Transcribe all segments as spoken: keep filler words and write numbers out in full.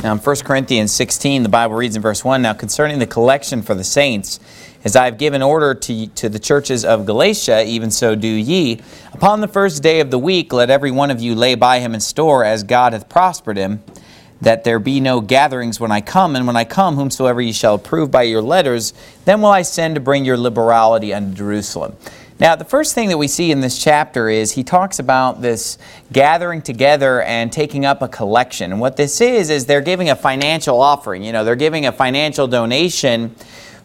Now in First Corinthians sixteen, the Bible reads in verse one, "Now concerning the collection for the saints, as I have given order to, to the churches of Galatia, even so do ye. Upon the first day of the week, let every one of you lay by him in store, as God hath prospered him, that there be no gatherings when I come. And when I come, whomsoever ye shall approve by your letters, then will I send to bring your liberality unto Jerusalem." Now, the first thing that we see in this chapter is he talks about this gathering together and taking up a collection. And what this is, is they're giving a financial offering. You know, they're giving a financial donation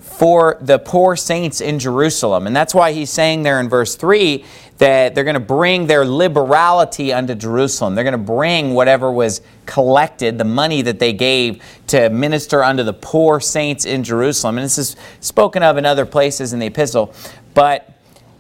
for the poor saints in Jerusalem. And that's why he's saying there in verse three that they're going to bring their liberality unto Jerusalem. They're going to bring whatever was collected, the money that they gave to minister unto the poor saints in Jerusalem. And this is spoken of in other places in the epistle. But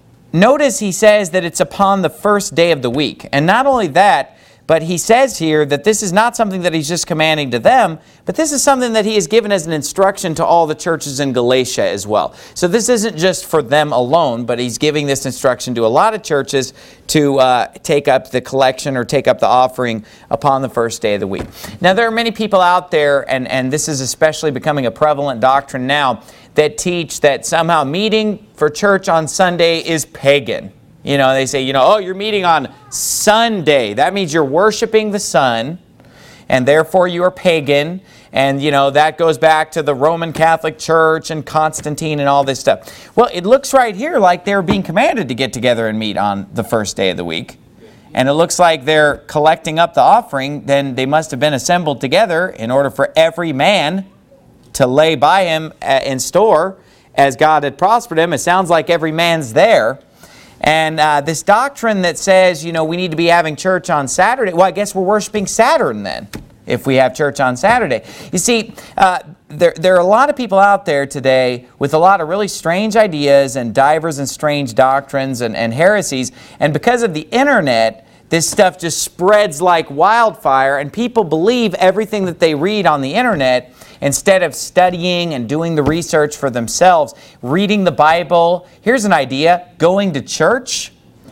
notice he says that it's upon the first day of the week. And not only that, but he says here that this is not something that he's just commanding to them, but this is something that he has given as an instruction to all the churches in Galatia as well. So this isn't just for them alone, but he's giving this instruction to a lot of churches to uh, take up the collection or take up the offering upon the first day of the week. Now there are many people out there, and, and this is especially becoming a prevalent doctrine now, that teach that somehow meeting for church on Sunday is pagan. You know, they say, you know, oh, you're meeting on Sunday. That means you're worshiping the sun, and therefore you are pagan. And, you know, that goes back to the Roman Catholic Church and Constantine and all this stuff. Well, it looks right here like they're being commanded to get together and meet on the first day of the week. And it looks like they're collecting up the offering. Then they must have been assembled together in order for every man to lay by him in store as God had prospered him. It sounds like every man's there. And uh, this doctrine that says, you know, we need to be having church on Saturday, well, I guess we're worshiping Saturn then, if we have church on Saturday. You see, uh, there, there are a lot of people out there today with a lot of really strange ideas and divers and strange doctrines and, and heresies. And because of the internet, this stuff just spreads like wildfire, and people believe everything that they read on the internet instead of studying and doing the research for themselves, reading the Bible. Here's an idea: going to church,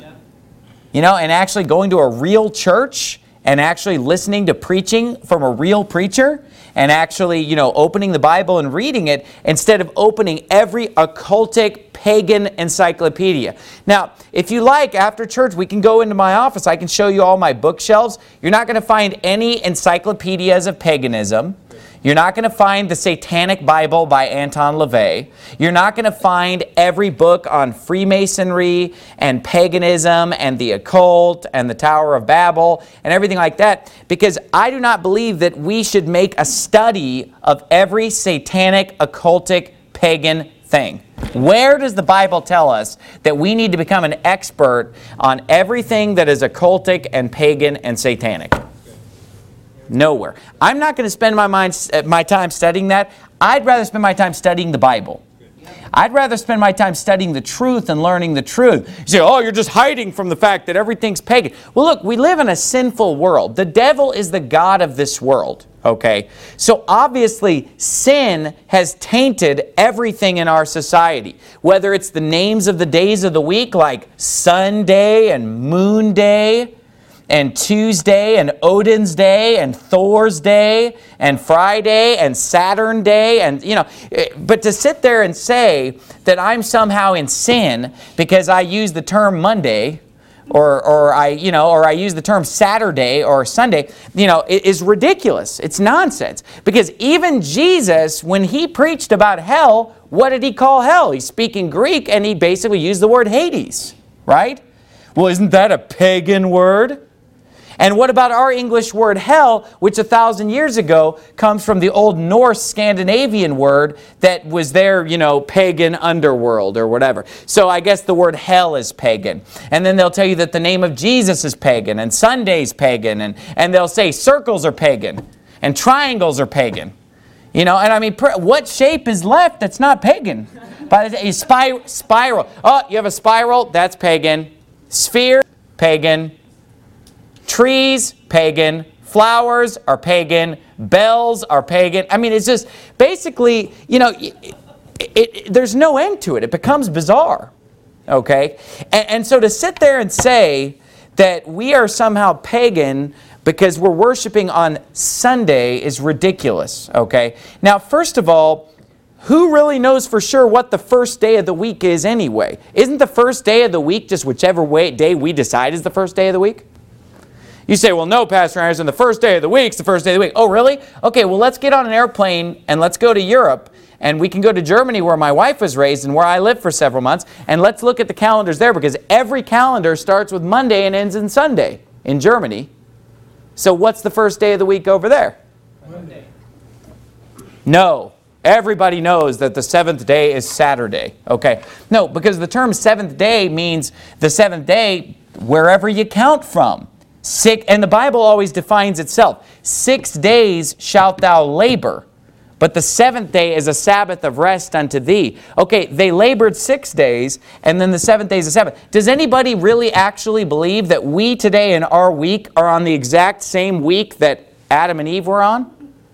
you know, and actually going to a real church and actually listening to preaching from a real preacher and actually, you know, opening the Bible and reading it instead of opening every occultic pagan encyclopedia. Now, if you like, after church, we can go into my office. I can show you all my bookshelves. You're not going to find any encyclopedias of paganism. You're not going to find the Satanic Bible by Anton LaVey. You're not going to find every book on Freemasonry and paganism and the occult and the Tower of Babel and everything like that, because I do not believe that we should make a study of every satanic, occultic, pagan thing. Where does the Bible tell us that we need to become an expert on everything that is occultic and pagan and satanic? Nowhere. I'm not going to spend my mind, my time studying that. I'd rather spend my time studying the Bible. I'd rather spend my time studying the truth and learning the truth. You say, oh, you're just hiding from the fact that everything's pagan. Well, look, we live in a sinful world. The devil is the god of this world. Okay? So obviously, sin has tainted everything in our society. Whether it's the names of the days of the week, like Sunday and Moon Day, and Tuesday, and Odin's Day, and Thor's Day, and Friday, and Saturn Day, and, you know, but to sit there and say that I'm somehow in sin because I use the term Monday, or, or I, you know, or I use the term Saturday or Sunday, you know, it is ridiculous. It's nonsense. Because even Jesus, when he preached about hell, what did he call hell? He's speaking Greek, and he basically used the word Hades, right? Well, isn't that a pagan word? And what about our English word hell, which a thousand years ago comes from the old Norse Scandinavian word that was their, you know, pagan underworld or whatever. So I guess the word hell is pagan. And then they'll tell you that the name of Jesus is pagan, and Sunday's pagan, and, and they'll say circles are pagan, and triangles are pagan. You know, and I mean, what shape is left that's not pagan? By the spy, spiral. Oh, you have a spiral? That's pagan. Sphere? Pagan. Trees, pagan. Flowers are pagan. Bells are pagan. I mean, it's just basically, you know, it, it, it, there's no end to it. It becomes bizarre. Okay? And, and so to sit there and say that we are somehow pagan because we're worshiping on Sunday is ridiculous, okay? Now, first of all, who really knows for sure what the first day of the week is anyway? Isn't the first day of the week just whichever way, day we decide is the first day of the week? You say, well, no, Pastor Anderson, the first day of the week is the first day of the week. Oh, really? Okay, well, let's get on an airplane and let's go to Europe. And we can go to Germany where my wife was raised and where I lived for several months. And let's look at the calendars there, because every calendar starts with Monday and ends in Sunday in Germany. So what's the first day of the week over there? Monday. No. Everybody knows that the seventh day is Saturday. Okay. No, because the term seventh day means the seventh day wherever you count from. Six, and the Bible always defines itself. Six days shalt thou labor, but the seventh day is a Sabbath of rest unto thee. Okay, they labored six days, and then the seventh day is a Sabbath. Does anybody really actually believe that we today in our week are on the exact same week that Adam and Eve were on?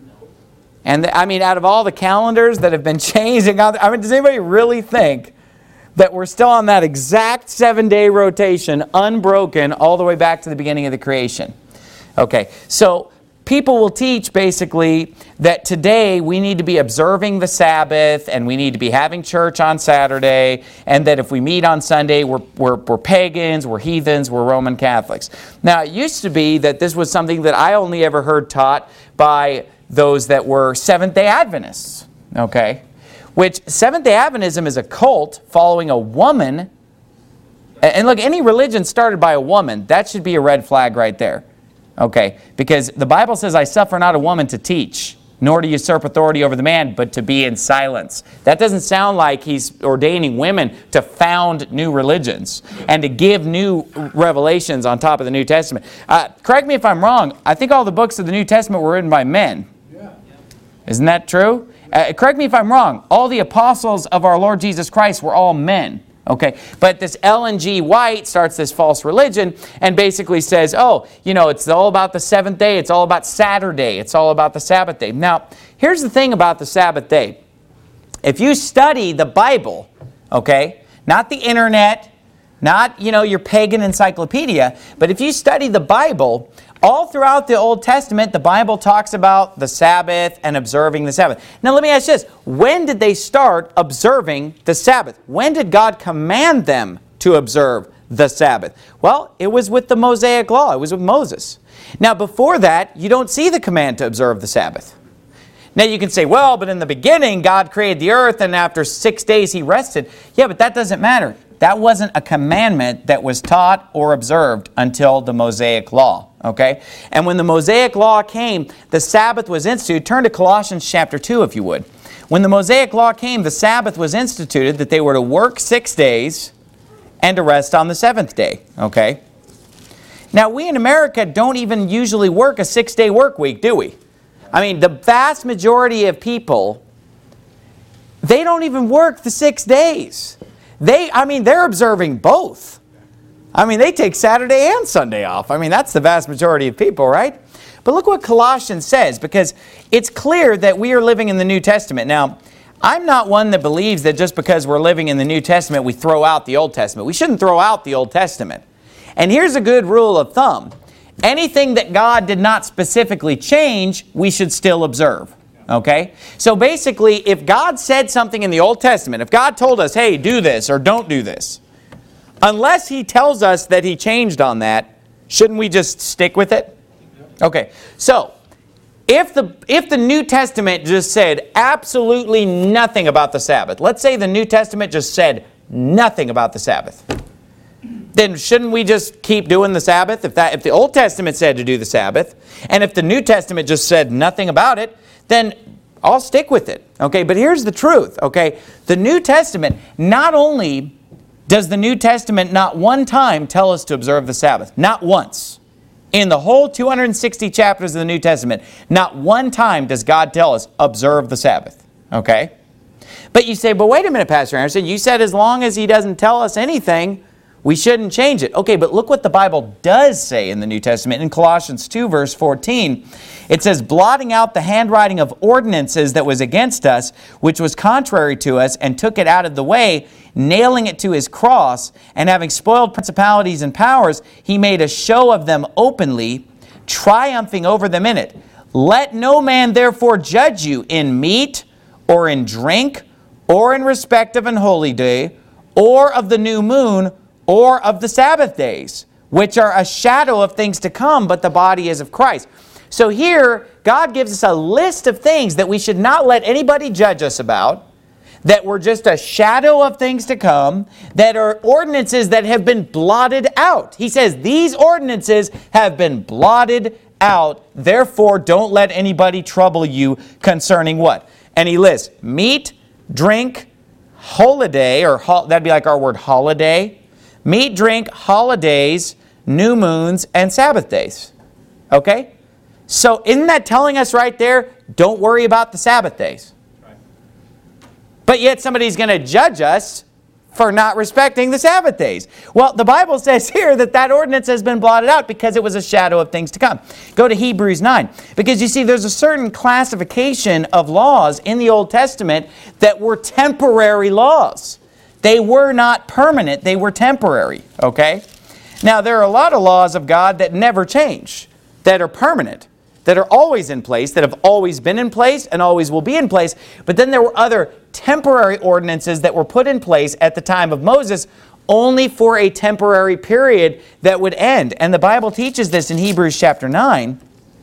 And the, I mean, out of all the calendars that have been changing, I mean, does anybody really think that we're still on that exact seven-day rotation, unbroken, all the way back to the beginning of the creation? Okay, so people will teach basically that today we need to be observing the Sabbath and we need to be having church on Saturday, and that if we meet on Sunday, we're, we're, we're pagans, we're heathens, we're Roman Catholics. Now, it used to be that this was something that I only ever heard taught by those that were Seventh-day Adventists, okay? Which Seventh-day Adventism is a cult following a woman. And look, any religion started by a woman, that should be a red flag right there. Okay, because the Bible says, I suffer not a woman to teach, nor to usurp authority over the man, but to be in silence. That doesn't sound like he's ordaining women to found new religions and to give new revelations on top of the New Testament. Uh, correct me if I'm wrong, I think all the books of the New Testament were written by men. Yeah. Isn't that true? Uh, correct me if I'm wrong, all the apostles of our Lord Jesus Christ were all men. Okay, but this Ellen G. White starts this false religion and basically says, oh, you know, it's all about the seventh day, it's all about Saturday, it's all about the Sabbath day. Now, here's the thing about the Sabbath day. If you study the Bible, okay, not the internet, not, you know, your pagan encyclopedia, but if you study the Bible, all throughout the Old Testament, the Bible talks about the Sabbath and observing the Sabbath. Now let me ask you this. When did they start observing the Sabbath? When did God command them to observe the Sabbath? Well, it was with the Mosaic Law. It was with Moses. Now before that, you don't see the command to observe the Sabbath. Now you can say, well, but in the beginning, God created the earth and after six days He rested. Yeah, but that doesn't matter. That wasn't a commandment that was taught or observed until the Mosaic Law. Okay? And when the Mosaic Law came, the Sabbath was instituted. Turn to Colossians chapter two, if you would. When the Mosaic Law came, the Sabbath was instituted, that they were to work six days and to rest on the seventh day. Okay? Now, we in America don't even usually work a six-day work week, do we? I mean, the vast majority of people, they don't even work the six days. They, I mean, they're observing both. I mean, they take Saturday and Sunday off. I mean, that's the vast majority of people, right? But look what Colossians says, because it's clear that we are living in the New Testament. Now, I'm not one that believes that just because we're living in the New Testament, we throw out the Old Testament. We shouldn't throw out the Old Testament. And here's a good rule of thumb. Anything that God did not specifically change, we should still observe. Okay? So basically, if God said something in the Old Testament, if God told us, hey, do this or don't do this, unless He tells us that He changed on that, shouldn't we just stick with it? Okay, so if the, if the New Testament just said absolutely nothing about the Sabbath, let's say the New Testament just said nothing about the Sabbath, then shouldn't we just keep doing the Sabbath? If, that, if the Old Testament said to do the Sabbath, and if the New Testament just said nothing about it, then I'll stick with it. Okay, but here's the truth. Okay, the New Testament, not only does the New Testament not one time tell us to observe the Sabbath, not once. In the whole two hundred sixty chapters of the New Testament, not one time does God tell us, observe the Sabbath. Okay? But you say, but wait a minute, Pastor Anderson, you said as long as He doesn't tell us anything, we shouldn't change it. Okay, but look what the Bible does say in the New Testament. In Colossians two, verse fourteen, it says, blotting out the handwriting of ordinances that was against us, which was contrary to us, and took it out of the way, nailing it to His cross, and having spoiled principalities and powers, He made a show of them openly, triumphing over them in it. Let no man therefore judge you in meat, or in drink, or in respect of an holy day, or of the new moon, or of the Sabbath days, which are a shadow of things to come, but the body is of Christ. So here, God gives us a list of things that we should not let anybody judge us about, that were just a shadow of things to come, that are ordinances that have been blotted out. He says, these ordinances have been blotted out, therefore don't let anybody trouble you concerning what? And he lists meat, drink, holiday, or ho- that'd be like our word holiday, meat, drink, holidays, new moons, and Sabbath days. Okay? So isn't that telling us right there, don't worry about the Sabbath days? Right. But yet somebody's going to judge us for not respecting the Sabbath days. Well, the Bible says here that that ordinance has been blotted out because it was a shadow of things to come. Go to Hebrews nine. Because you see, there's a certain classification of laws in the Old Testament that were temporary laws. They were not permanent. They were temporary. Okay? Now, there are a lot of laws of God that never change, that are permanent, that are always in place, that have always been in place and always will be in place. But then there were other temporary ordinances that were put in place at the time of Moses only for a temporary period that would end. And the Bible teaches this in Hebrews chapter nine.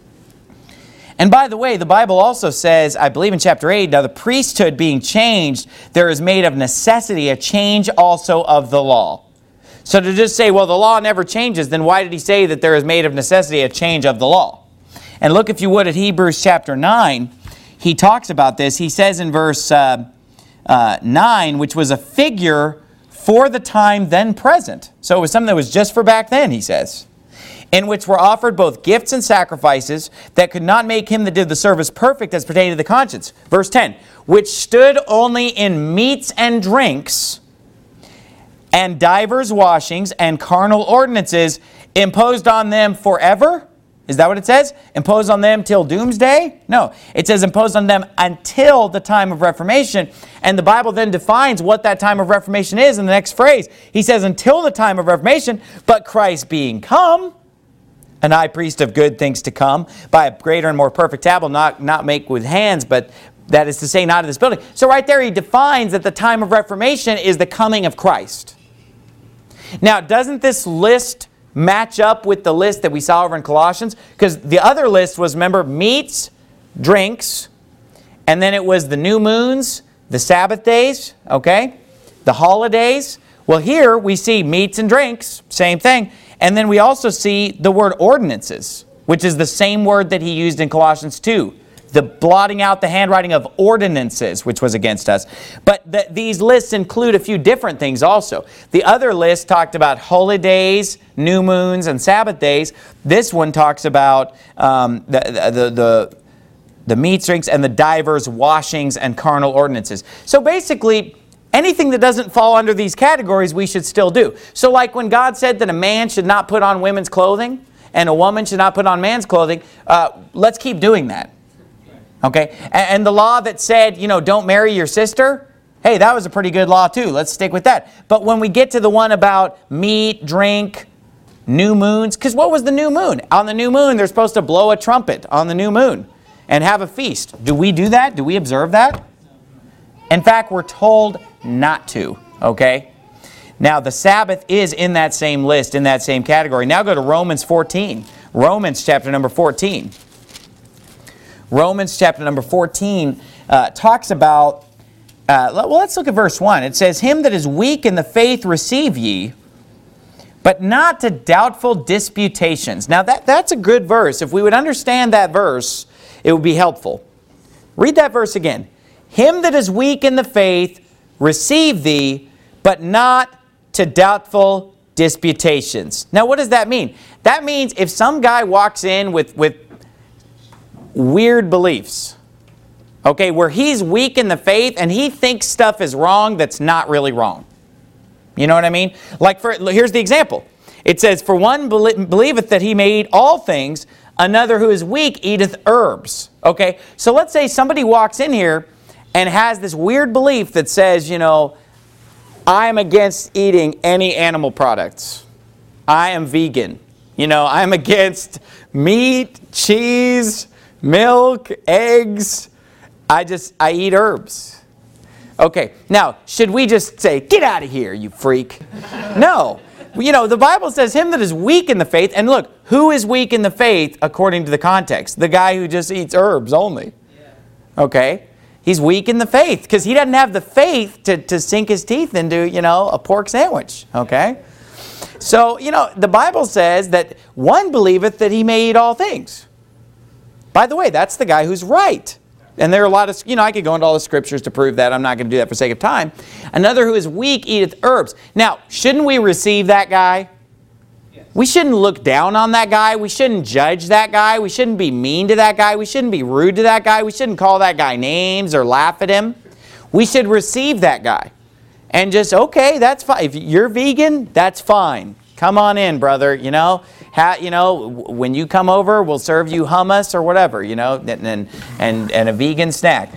And by the way, the Bible also says, I believe in chapter eight, now the priesthood being changed, there is made of necessity a change also of the law. So to just say, well, the law never changes, then why did he say that there is made of necessity a change of the law? And look, if you would, at Hebrews chapter nine, he talks about this. He says in verse uh, uh, nine, which was a figure for the time then present. So it was something that was just for back then, he says, in which were offered both gifts and sacrifices that could not make him that did the service perfect as pertaining to the conscience. Verse ten, which stood only in meats and drinks, and divers washings and carnal ordinances imposed on them forever. Is that what it says? Imposed on them till doomsday? No. It says imposed on them until the time of Reformation. And the Bible then defines what that time of Reformation is in the next phrase. He says until the time of Reformation, but Christ being come, an high priest of good things to come, by a greater and more perfect tabernacle, not, not make with hands, but that is to say not of this building. So right there he defines that the time of Reformation is the coming of Christ. Now, doesn't this list match up with the list that we saw over in Colossians? Because the other list was, remember, meats, drinks, and then it was the new moons, the Sabbath days, okay, the holidays. Well, here we see meats and drinks, same thing. And then we also see the word ordinances, which is the same word that he used in Colossians two. The blotting out the handwriting of ordinances, which was against us. But the, these lists include a few different things also. The other list talked about holy days, new moons, and Sabbath days. This one talks about um, the, the, the, the meats, drinks, and the divers washings and carnal ordinances. So basically, anything that doesn't fall under these categories, we should still do. So like when God said that a man should not put on women's clothing, and a woman should not put on man's clothing, uh, let's keep doing that. Okay, and the law that said, you know, don't marry your sister, hey, that was a pretty good law too. Let's stick with that. But when we get to the one about meat, drink, new moons, because what was the new moon? On the new moon, they're supposed to blow a trumpet on the new moon and have a feast. Do we do that? Do we observe that? In fact, we're told not to, okay? Now, the Sabbath is in that same list, in that same category. Now go to Romans fourteen. Romans chapter number fourteen. Romans chapter number fourteen uh, talks about, uh, well, let's look at verse one. It says, him that is weak in the faith receive ye, but not to doubtful disputations. Now, that, that's a good verse. If we would understand that verse, it would be helpful. Read that verse again. Him that is weak in the faith receive thee, but not to doubtful disputations. Now, what does that mean? That means if some guy walks in with, with weird beliefs, okay, where he's weak in the faith and he thinks stuff is wrong that's not really wrong. You know what I mean? Like, for here's the example. It says, for one believeth that he made all things, another who is weak eateth herbs. Okay, so let's say somebody walks in here and has this weird belief that says, you know, I am against eating any animal products. I am vegan. You know, I'm against meat, cheese, milk, eggs. I just, I eat herbs. Okay, now, should we just say, get out of here, you freak? No. You know, the Bible says him that is weak in the faith, and look, who is weak in the faith according to the context? The guy who just eats herbs only. Okay? He's weak in the faith because he doesn't have the faith to, to sink his teeth into, you know, a pork sandwich. Okay? So, you know, the Bible says that one believeth that he may eat all things. By the way, that's the guy who's right. And there are a lot of, you know, I could go into all the scriptures to prove that. I'm not going to do that for sake of time. Another who is weak eateth herbs. Now, shouldn't we receive that guy? Yes. We shouldn't look down on that guy. We shouldn't judge that guy. We shouldn't be mean to that guy. We shouldn't be rude to that guy. We shouldn't call that guy names or laugh at him. We should receive that guy. And just, okay, that's fine. If you're vegan, that's fine. Come on in, brother, you know. Ha, you know, when you come over, we'll serve you hummus or whatever, you know, and, and, and, and a vegan snack.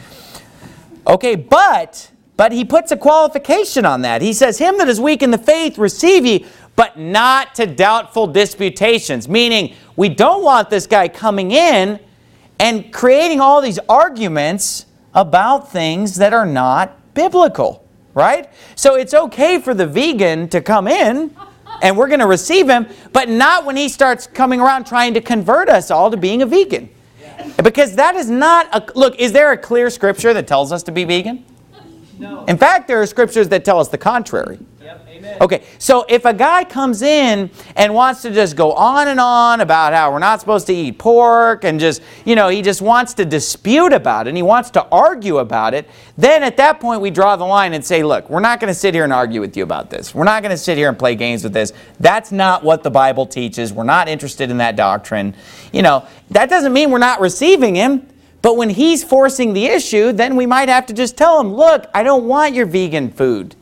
Okay, but, but he puts a qualification on that. He says, him that is weak in the faith receive ye, but not to doubtful disputations. Meaning, we don't want this guy coming in and creating all these arguments about things that are not biblical. Right? So it's okay for the vegan to come in and we're going to receive him, but not when he starts coming around trying to convert us all to being a vegan. Because that is not a... Look, is there a clear scripture that tells us to be vegan? No. In fact, there are scriptures that tell us the contrary. Yep, amen. Okay, so if a guy comes in and wants to just go on and on about how we're not supposed to eat pork and just, you know, he just wants to dispute about it and he wants to argue about it, then at that point we draw the line and say, look, we're not going to sit here and argue with you about this. We're not going to sit here and play games with this. That's not what the Bible teaches. We're not interested in that doctrine. You know, that doesn't mean we're not receiving him. But when he's forcing the issue, then we might have to just tell him, look, I don't want your vegan food.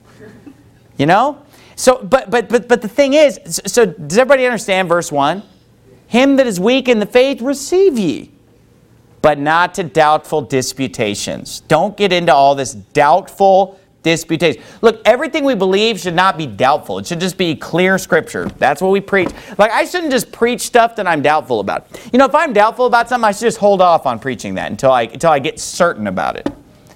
You know? So, but, but, but, but the thing is, so does everybody understand verse one? Him that is weak in the faith, receive ye, but not to doubtful disputations. Don't get into all this doubtful disputation. Look, everything we believe should not be doubtful. It should just be clear scripture. That's what we preach. Like, I shouldn't just preach stuff that I'm doubtful about. You know, if I'm doubtful about something, I should just hold off on preaching that until I, until I get certain about it.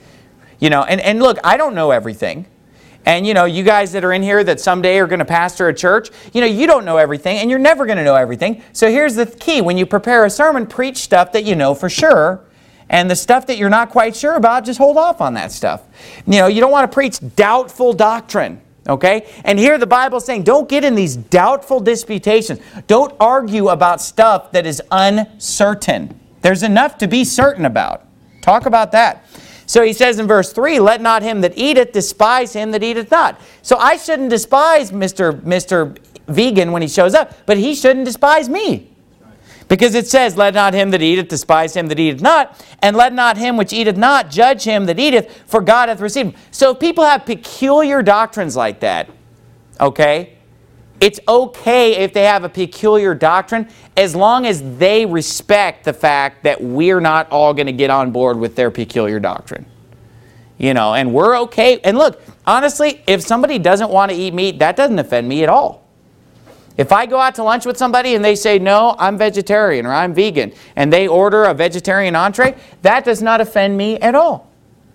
You know, and, and look, I don't know everything. And, you know, you guys that are in here that someday are going to pastor a church, you know, you don't know everything and you're never going to know everything. So here's the key. When you prepare a sermon, preach stuff that you know for sure. And the stuff that you're not quite sure about, just hold off on that stuff. You know, you don't want to preach doubtful doctrine, okay? And here the Bible is saying, don't get in these doubtful disputations. Don't argue about stuff that is uncertain. There's enough to be certain about. Talk about that. So he says in verse three, let not him that eateth despise him that eateth not. So I shouldn't despise Mister Mister Vegan when he shows up, but he shouldn't despise me. Because it says, let not him that eateth despise him that eateth not, and let not him which eateth not judge him that eateth, for God hath received him. So if people have peculiar doctrines like that, okay, it's okay if they have a peculiar doctrine as long as they respect the fact that we're not all going to get on board with their peculiar doctrine. You know, and we're okay. And look, honestly, if somebody doesn't want to eat meat, that doesn't offend me at all. If I go out to lunch with somebody and they say, no, I'm vegetarian or I'm vegan, and they order a vegetarian entree, that does not offend me at all.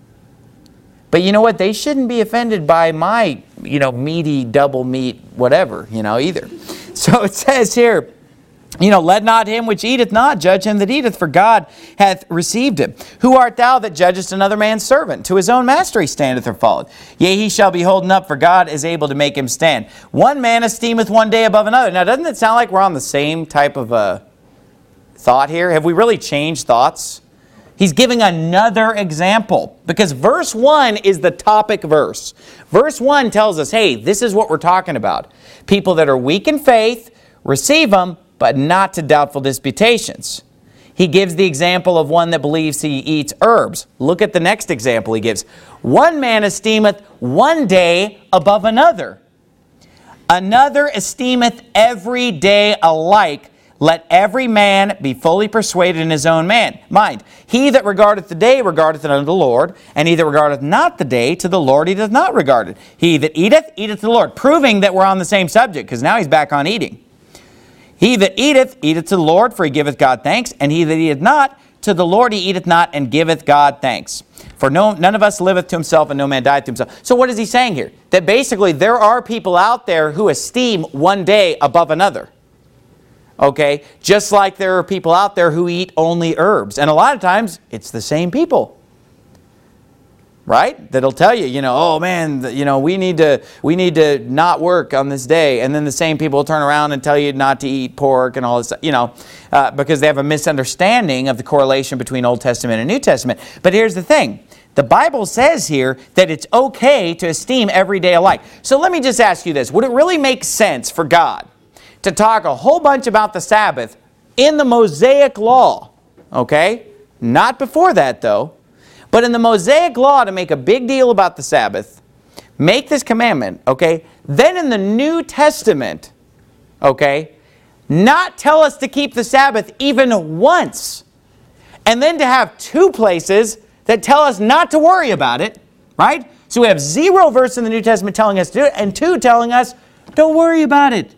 But you know what? They shouldn't be offended by my, you know, meaty, double meat, whatever, you know, either. So it says here, you know, let not him which eateth not judge him that eateth, for God hath received him. Who art thou that judgest another man's servant? To his own master he standeth or falleth. Yea, he shall be holden up, for God is able to make him stand. One man esteemeth one day above another. Now, doesn't it sound like we're on the same type of uh, thought here? Have we really changed thoughts? He's giving another example, because verse one is the topic verse. Verse one tells us, hey, this is what we're talking about. People that are weak in faith, receive them, but not to doubtful disputations. He gives the example of one that believes he eats herbs. Look at the next example he gives. One man esteemeth one day above another. Another esteemeth every day alike. Let every man be fully persuaded in his own man. Mind, he that regardeth the day regardeth it unto the Lord, and he that regardeth not the day to the Lord he doth not regard it. He that eateth, eateth to the Lord. Proving that we're on the same subject, because now he's back on eating. He that eateth, eateth to the Lord, for he giveth God thanks. And he that eateth not, to the Lord he eateth not, and giveth God thanks. For no, none of us liveth to himself, and no man dieth to himself. So what is he saying here? That basically there are people out there who esteem one day above another. Okay? Just like there are people out there who eat only herbs. And a lot of times, it's the same people. Right? That'll tell you, you know, oh man, you know, we need to we need to not work on this day. And then the same people will turn around and tell you not to eat pork and all this, you know, uh, because they have a misunderstanding of the correlation between Old Testament and New Testament. But here's the thing. The Bible says here that it's okay to esteem every day alike. So let me just ask you this. Would it really make sense for God to talk a whole bunch about the Sabbath in the Mosaic Law? Okay? Not before that, though. But in the Mosaic Law, to make a big deal about the Sabbath, make this commandment, okay? Then in the New Testament, okay, not tell us to keep the Sabbath even once. And then to have two places that tell us not to worry about it, right? So we have zero verse in the New Testament telling us to do it, and two telling us, don't worry about it.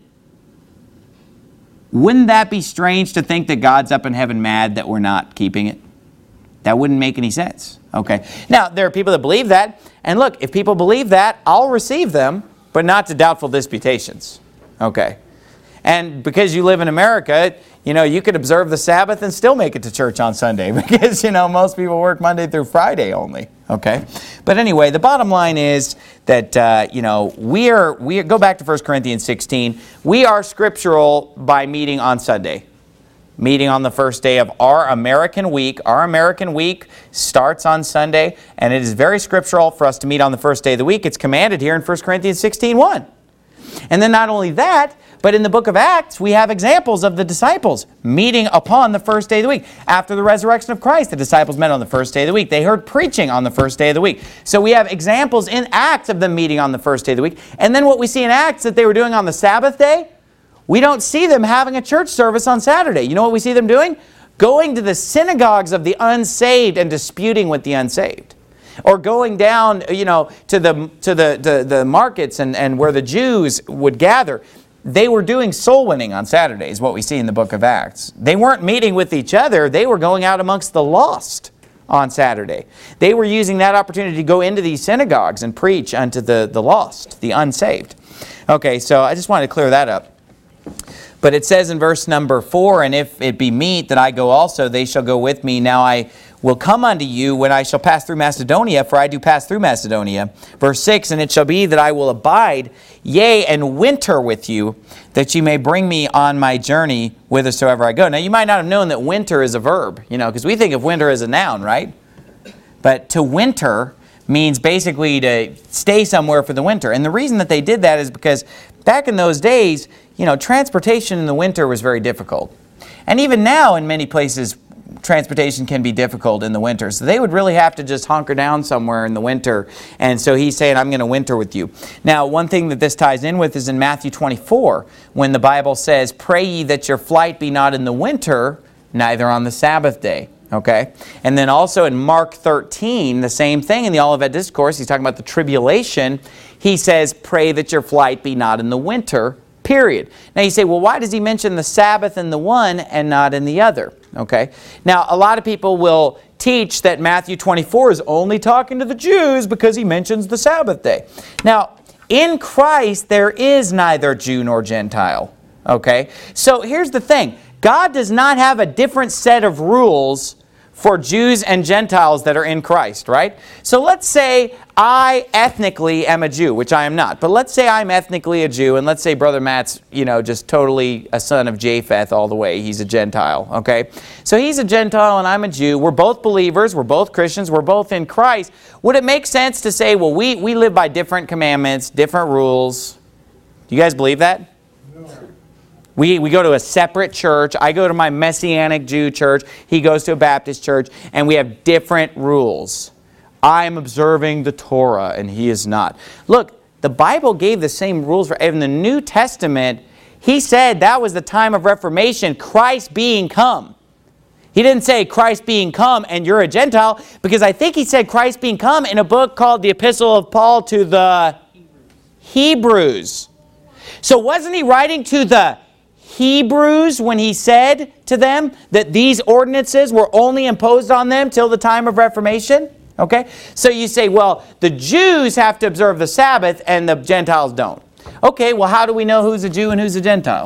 Wouldn't that be strange to think that God's up in heaven mad that we're not keeping it? That wouldn't make any sense. Okay. Now, there are people that believe that. And look, if people believe that, I'll receive them, but not to doubtful disputations. Okay. And because you live in America, you know, you could observe the Sabbath and still make it to church on Sunday because, you know, most people work Monday through Friday only. Okay. But anyway, the bottom line is that, uh, you know, we are, we are, go back to First Corinthians sixteen. We are scriptural by meeting on Sunday. Meeting on the first day of our American week. Our American week starts on Sunday, and it is very scriptural for us to meet on the first day of the week. It's commanded here in First Corinthians sixteen one. And then not only that, but in the book of Acts, we have examples of the disciples meeting upon the first day of the week. After the resurrection of Christ, the disciples met on the first day of the week. They heard preaching on the first day of the week. So we have examples in Acts of them meeting on the first day of the week. And then what we see in Acts that they were doing on the Sabbath day, we don't see them having a church service on Saturday. You know what we see them doing? Going to the synagogues of the unsaved and disputing with the unsaved. Or going down, you know, to the to the, the, the markets and, and where the Jews would gather. They were doing soul winning on Saturday, is what we see in the book of Acts. They weren't meeting with each other. They were going out amongst the lost on Saturday. They were using that opportunity to go into these synagogues and preach unto the, the lost, the unsaved. Okay, so I just wanted to clear that up. But it says in verse number four, and if it be meet that I go also, they shall go with me. Now I will come unto you when I shall pass through Macedonia, for I do pass through Macedonia. Verse six, and it shall be that I will abide, yea, and winter with you, that ye may bring me on my journey whithersoever I go. Now you might not have known that winter is a verb, you know, because we think of winter as a noun, right? But to winter means basically to stay somewhere for the winter. And the reason that they did that is because back in those days, you know, transportation in the winter was very difficult. And even now in many places, transportation can be difficult in the winter. So they would really have to just hunker down somewhere in the winter. And so he's saying, I'm going to winter with you. Now, one thing that this ties in with is in Matthew twenty-four, when the Bible says, pray ye that your flight be not in the winter, neither on the Sabbath day. Okay? And then also in Mark thirteen, the same thing in the Olivet Discourse, he's talking about the tribulation. He says, pray that your flight be not in the winter, period. Now you say, well, why does he mention the Sabbath in the one and not in the other? Okay. Now, a lot of people will teach that Matthew twenty-four is only talking to the Jews because he mentions the Sabbath day. Now, in Christ, there is neither Jew nor Gentile. Okay. So here's the thing. God does not have a different set of rules for Jews and Gentiles that are in Christ, right? So let's say I ethnically am a Jew, which I am not. But let's say I'm ethnically a Jew, and let's say Brother Matt's, you know, just totally a son of Japheth all the way. He's a Gentile, okay? So he's a Gentile and I'm a Jew. We're both believers. We're both Christians. We're both in Christ. Would it make sense to say, well, we, we live by different commandments, different rules? Do you guys believe that? We, we go to a separate church. I go to my Messianic Jew church. He goes to a Baptist church. And we have different rules. I'm observing the Torah and he is not. Look, the Bible gave the same rules for in the New Testament. He said that was the time of Reformation, Christ being come. He didn't say Christ being come and you're a Gentile, because I think he said Christ being come in a book called the Epistle of Paul to the Hebrews. So wasn't he writing to the Hebrews when he said to them that these ordinances were only imposed on them till the time of Reformation? Okay? So you say, well, the Jews have to observe the Sabbath and the Gentiles don't. Okay, well, how do we know who's a Jew and who's a Gentile?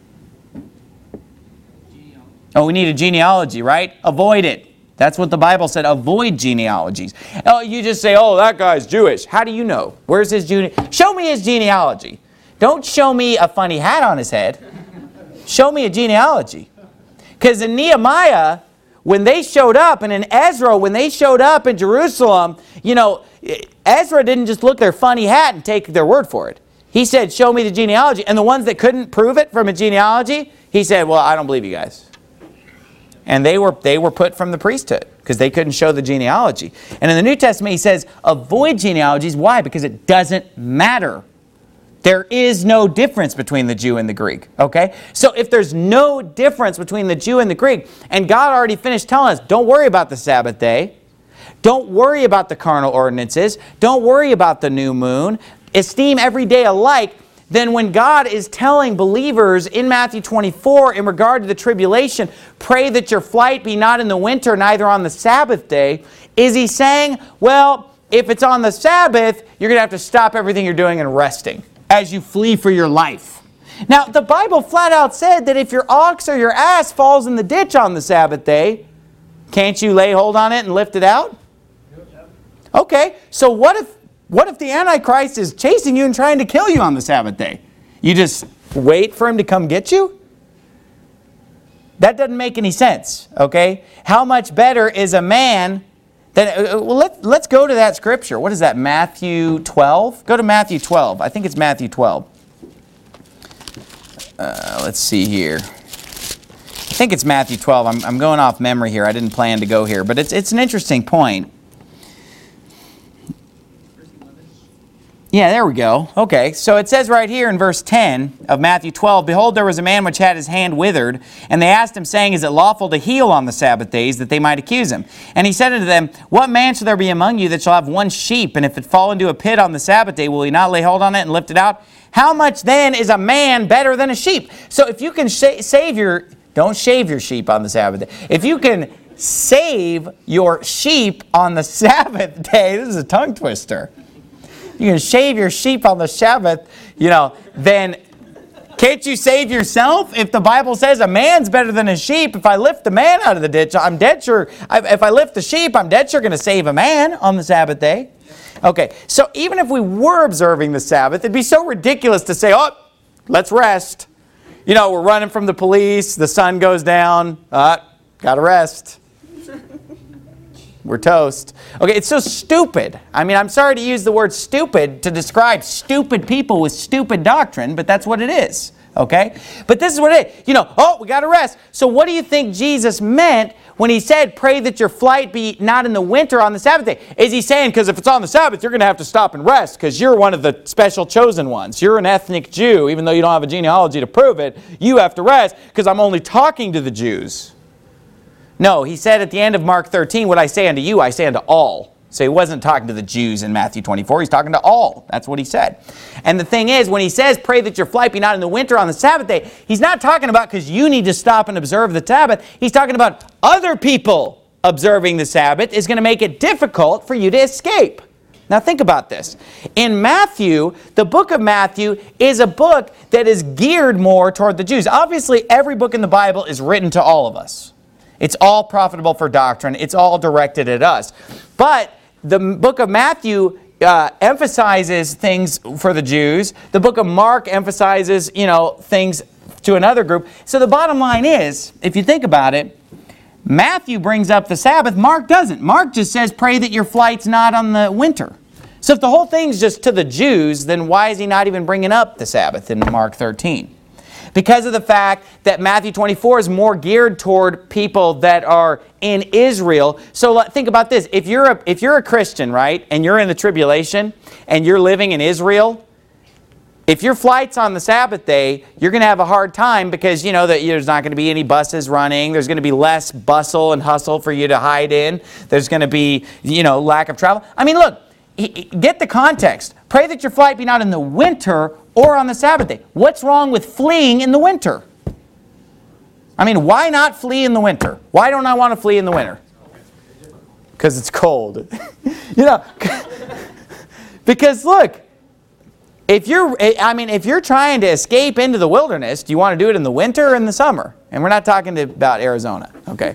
Oh, we need a genealogy, right? Avoid it. That's what the Bible said. Avoid genealogies. Oh, you just say, oh, that guy's Jewish. How do you know? Where's his gene? Show me his genealogy. Don't show me a funny hat on his head. Show me a genealogy. Because in Nehemiah, when they showed up, and in Ezra, when they showed up in Jerusalem, you know, Ezra didn't just look at their funny hat and take their word for it. He said, show me the genealogy. And the ones that couldn't prove it from a genealogy, he said, well, I don't believe you guys. And they were, they were put from the priesthood because they couldn't show the genealogy. And in the New Testament, he says, avoid genealogies. Why? Because it doesn't matter. There is no difference between the Jew and the Greek. Okay? So if there's no difference between the Jew and the Greek, and God already finished telling us, don't worry about the Sabbath day. Don't worry about the carnal ordinances. Don't worry about the new moon. Esteem every day alike. Then when God is telling believers in Matthew twenty-four in regard to the tribulation, pray that your flight be not in the winter, neither on the Sabbath day, is he saying, well, if it's on the Sabbath, you're going to have to stop everything you're doing and resting as you flee for your life? Now, the Bible flat out said that if your ox or your ass falls in the ditch on the Sabbath day, can't you lay hold on it and lift it out? Okay, so what if What if the Antichrist is chasing you and trying to kill you on the Sabbath day? You just wait for him to come get you? That doesn't make any sense, okay? How much better is a man that... Uh, well, let, let's go to that scripture. What is that, Matthew twelve? Go to Matthew twelve. I think it's Matthew twelve. Uh, let's see here. I think it's Matthew twelve. I'm, I'm going off memory here. I didn't plan to go here, but it's, it's an interesting point. Yeah, there we go. Okay, so it says right here in verse ten of Matthew twelve, behold, there was a man which had his hand withered, and they asked him, saying, is it lawful to heal on the Sabbath days, that they might accuse him? And he said unto them, what man shall there be among you that shall have one sheep, and if it fall into a pit on the Sabbath day, will he not lay hold on it and lift it out? How much then is a man better than a sheep? So if you can sh- save your, don't shave your sheep on the Sabbath day. If you can save your sheep on the Sabbath day, this is a tongue twister. You can shave your sheep on the Sabbath, you know, then can't you save yourself? If the Bible says a man's better than a sheep, if I lift the man out of the ditch, I'm dead sure, if I lift the sheep, I'm dead sure going to save a man on the Sabbath day. Okay, so even if we were observing the Sabbath, it'd be so ridiculous to say, oh, let's rest. You know, we're running from the police, the sun goes down, uh, gotta rest. We're toast. Okay, it's so stupid. I mean, I'm sorry to use the word stupid to describe stupid people with stupid doctrine, but that's what it is. Okay? But this is what it is. You know, oh, we got to rest. So what do you think Jesus meant when he said, pray that your flight be not in the winter on the Sabbath day? Is he saying, because if it's on the Sabbath, you're going to have to stop and rest because you're one of the special chosen ones. You're an ethnic Jew. Even though you don't have a genealogy to prove it, you have to rest because I'm only talking to the Jews. No, he said at the end of Mark thirteen, what I say unto you, I say unto all. So he wasn't talking to the Jews in Matthew twenty-four. He's talking to all. That's what he said. And the thing is, when he says, pray that your flight be not in the winter on the Sabbath day, he's not talking about because you need to stop and observe the Sabbath. He's talking about other people observing the Sabbath is going to make it difficult for you to escape. Now think about this. In Matthew, the book of Matthew is a book that is geared more toward the Jews. Obviously, every book in the Bible is written to all of us. It's all profitable for doctrine. It's all directed at us. But the book of Matthew uh, emphasizes things for the Jews. The book of Mark emphasizes, you know, things to another group. So the bottom line is, if you think about it, Matthew brings up the Sabbath. Mark doesn't. Mark just says, pray that your flight's not on the winter. So if the whole thing's just to the Jews, then why is he not even bringing up the Sabbath in Mark thirteen? Because of the fact that Matthew twenty-four is more geared toward people that are in Israel. So think about this. If you're a, if you're a Christian, right, and you're in the tribulation, and you're living in Israel, if your flight's on the Sabbath day, you're going to have a hard time because, you know, that there's not going to be any buses running. There's going to be less bustle and hustle for you to hide in. There's going to be, you know, lack of travel. I mean, look, get the context. Pray that your flight be not in the winter or on the Sabbath day. What's wrong with fleeing in the winter? I mean, why not flee in the winter? Why don't I want to flee in the winter? Because it's cold. You know, because look, if you're, I mean, if you're trying to escape into the wilderness, do you want to do it in the winter or in the summer? And we're not talking to, about Arizona, okay?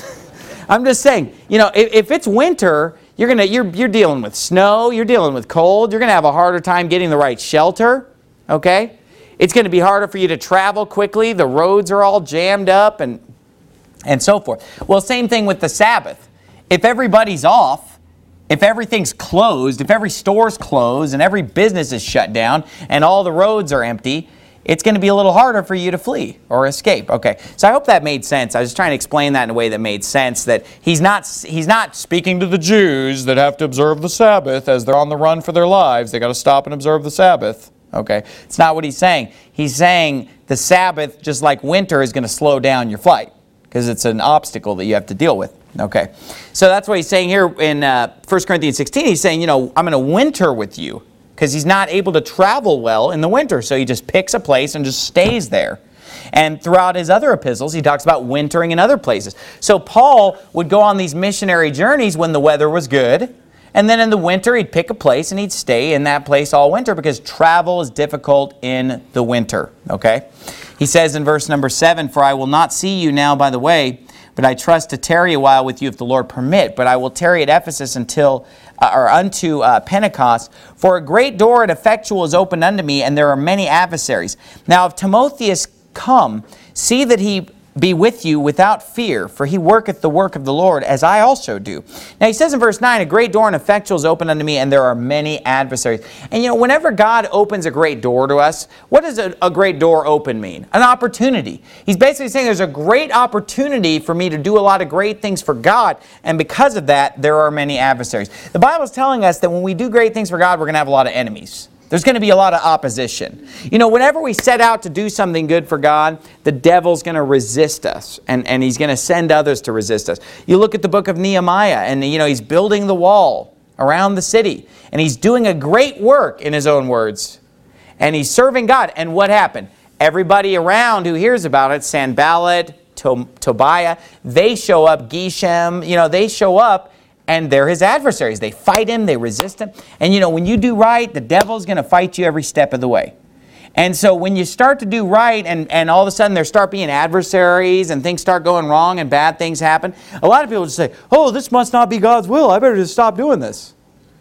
I'm just saying, you know, if, if it's winter, you're gonna, you're, you're dealing with snow, you're dealing with cold, you're going to have a harder time getting the right shelter, okay? It's going to be harder for you to travel quickly. The roads are all jammed up and, and so forth. Well, same thing with the Sabbath. If everybody's off, if everything's closed, if every store's closed and every business is shut down and all the roads are empty, it's going to be a little harder for you to flee or escape. Okay, so I hope that made sense. I was trying to explain that in a way that made sense, that he's not, he's not speaking to the Jews that have to observe the Sabbath as they're on the run for their lives. They got to stop and observe the Sabbath. Okay, it's not what he's saying. He's saying the Sabbath, just like winter, is going to slow down your flight because it's an obstacle that you have to deal with. Okay, so that's what he's saying here in uh, First Corinthians sixteen. He's saying, you know, I'm going to winter with you because he's not able to travel well in the winter. So he just picks a place and just stays there. And throughout his other epistles, he talks about wintering in other places. So Paul would go on these missionary journeys when the weather was good. And then in the winter, he'd pick a place and he'd stay in that place all winter because travel is difficult in the winter. Okay? He says in verse number seven, "For I will not see you now by the way, but I trust to tarry a while with you if the Lord permit. But I will tarry at Ephesus until, uh, or unto uh, Pentecost. For a great door and effectual is opened unto me, and there are many adversaries. Now if Timotheus come, see that he be with you without fear, for he worketh the work of the Lord, as I also do." Now he says in verse nine, "A great door and effectual is opened unto me, and there are many adversaries." And you know, whenever God opens a great door to us, what does a, a great door open mean? An opportunity. He's basically saying there's a great opportunity for me to do a lot of great things for God, and because of that, there are many adversaries. The Bible is telling us that when we do great things for God, we're going to have a lot of enemies. There's going to be a lot of opposition. You know, whenever we set out to do something good for God, the devil's going to resist us, and, and he's going to send others to resist us. You look at the book of Nehemiah, and you know, he's building the wall around the city, and he's doing a great work, in his own words, and he's serving God. And what happened? Everybody around who hears about it, Sanballat, to- Tobiah, they show up, Geshem, you know, they show up, and they're his adversaries. They fight him, they resist him. And you know, when you do right, the devil's going to fight you every step of the way. And so when you start to do right and, and all of a sudden there start being adversaries and things start going wrong and bad things happen, a lot of people just say, "Oh, this must not be God's will. I better just stop doing this."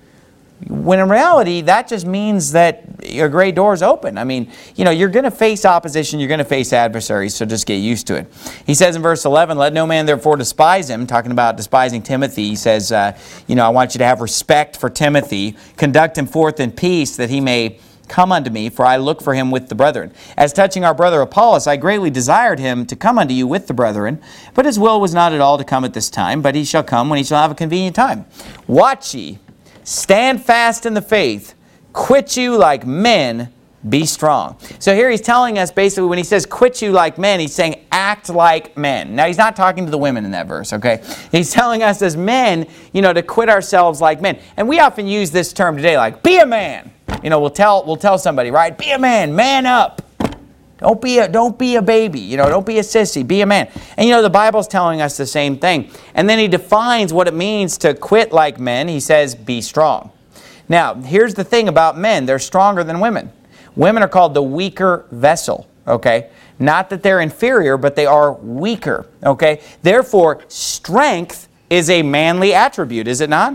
When in reality, that just means that your great door is open. I mean, you know, you're going to face opposition, you're going to face adversaries, so just get used to it. He says in verse eleven, "Let no man therefore despise him," talking about despising Timothy. He says, uh, you know, "I want you to have respect for Timothy. Conduct him forth in peace, that he may come unto me, for I look for him with the brethren. As touching our brother Apollos, I greatly desired him to come unto you with the brethren, but his will was not at all to come at this time, but he shall come when he shall have a convenient time. Watch ye, stand fast in the faith, quit you like men, be strong." So here he's telling us basically when he says quit you like men, he's saying act like men. Now he's not talking to the women in that verse, okay? He's telling us as men, you know, to quit ourselves like men. And we often use this term today, like be a man. You know, we'll tell we'll tell somebody, right? Be a man, man up. Don't be a don't be a baby, you know, don't be a sissy, be a man. And you know, the Bible's telling us the same thing. And then he defines what it means to quit like men. He says, be strong. Now, here's the thing about men, they're stronger than women. Women are called the weaker vessel, okay? Not that they're inferior, but they are weaker, okay? Therefore, strength is a manly attribute, is it not?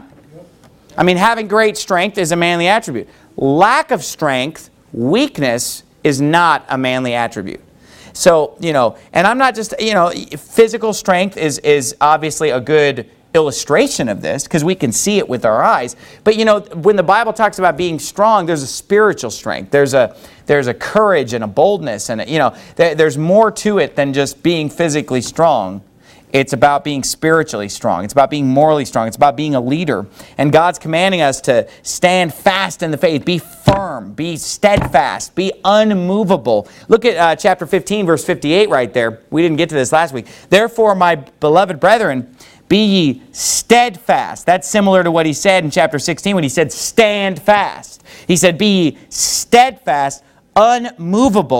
I mean, having great strength is a manly attribute. Lack of strength, weakness, is not a manly attribute. So, you know, and I'm not just, you know, physical strength is, is obviously a good illustration of this because we can see it with our eyes. But, you know, when the Bible talks about being strong, there's a spiritual strength. There's a, there's a courage and a boldness. And, a, you know, there, there's more to it than just being physically strong. It's about being spiritually strong. It's about being morally strong. It's about being a leader. And God's commanding us to stand fast in the faith. Be firm. Be steadfast. Be unmovable. Look at uh, chapter fifteen, verse fifty-eight right there. We didn't get to this last week. "Therefore, my beloved brethren, be ye steadfast." That's similar to what he said in chapter sixteen when he said stand fast. He said, "Be ye steadfast, unmovable,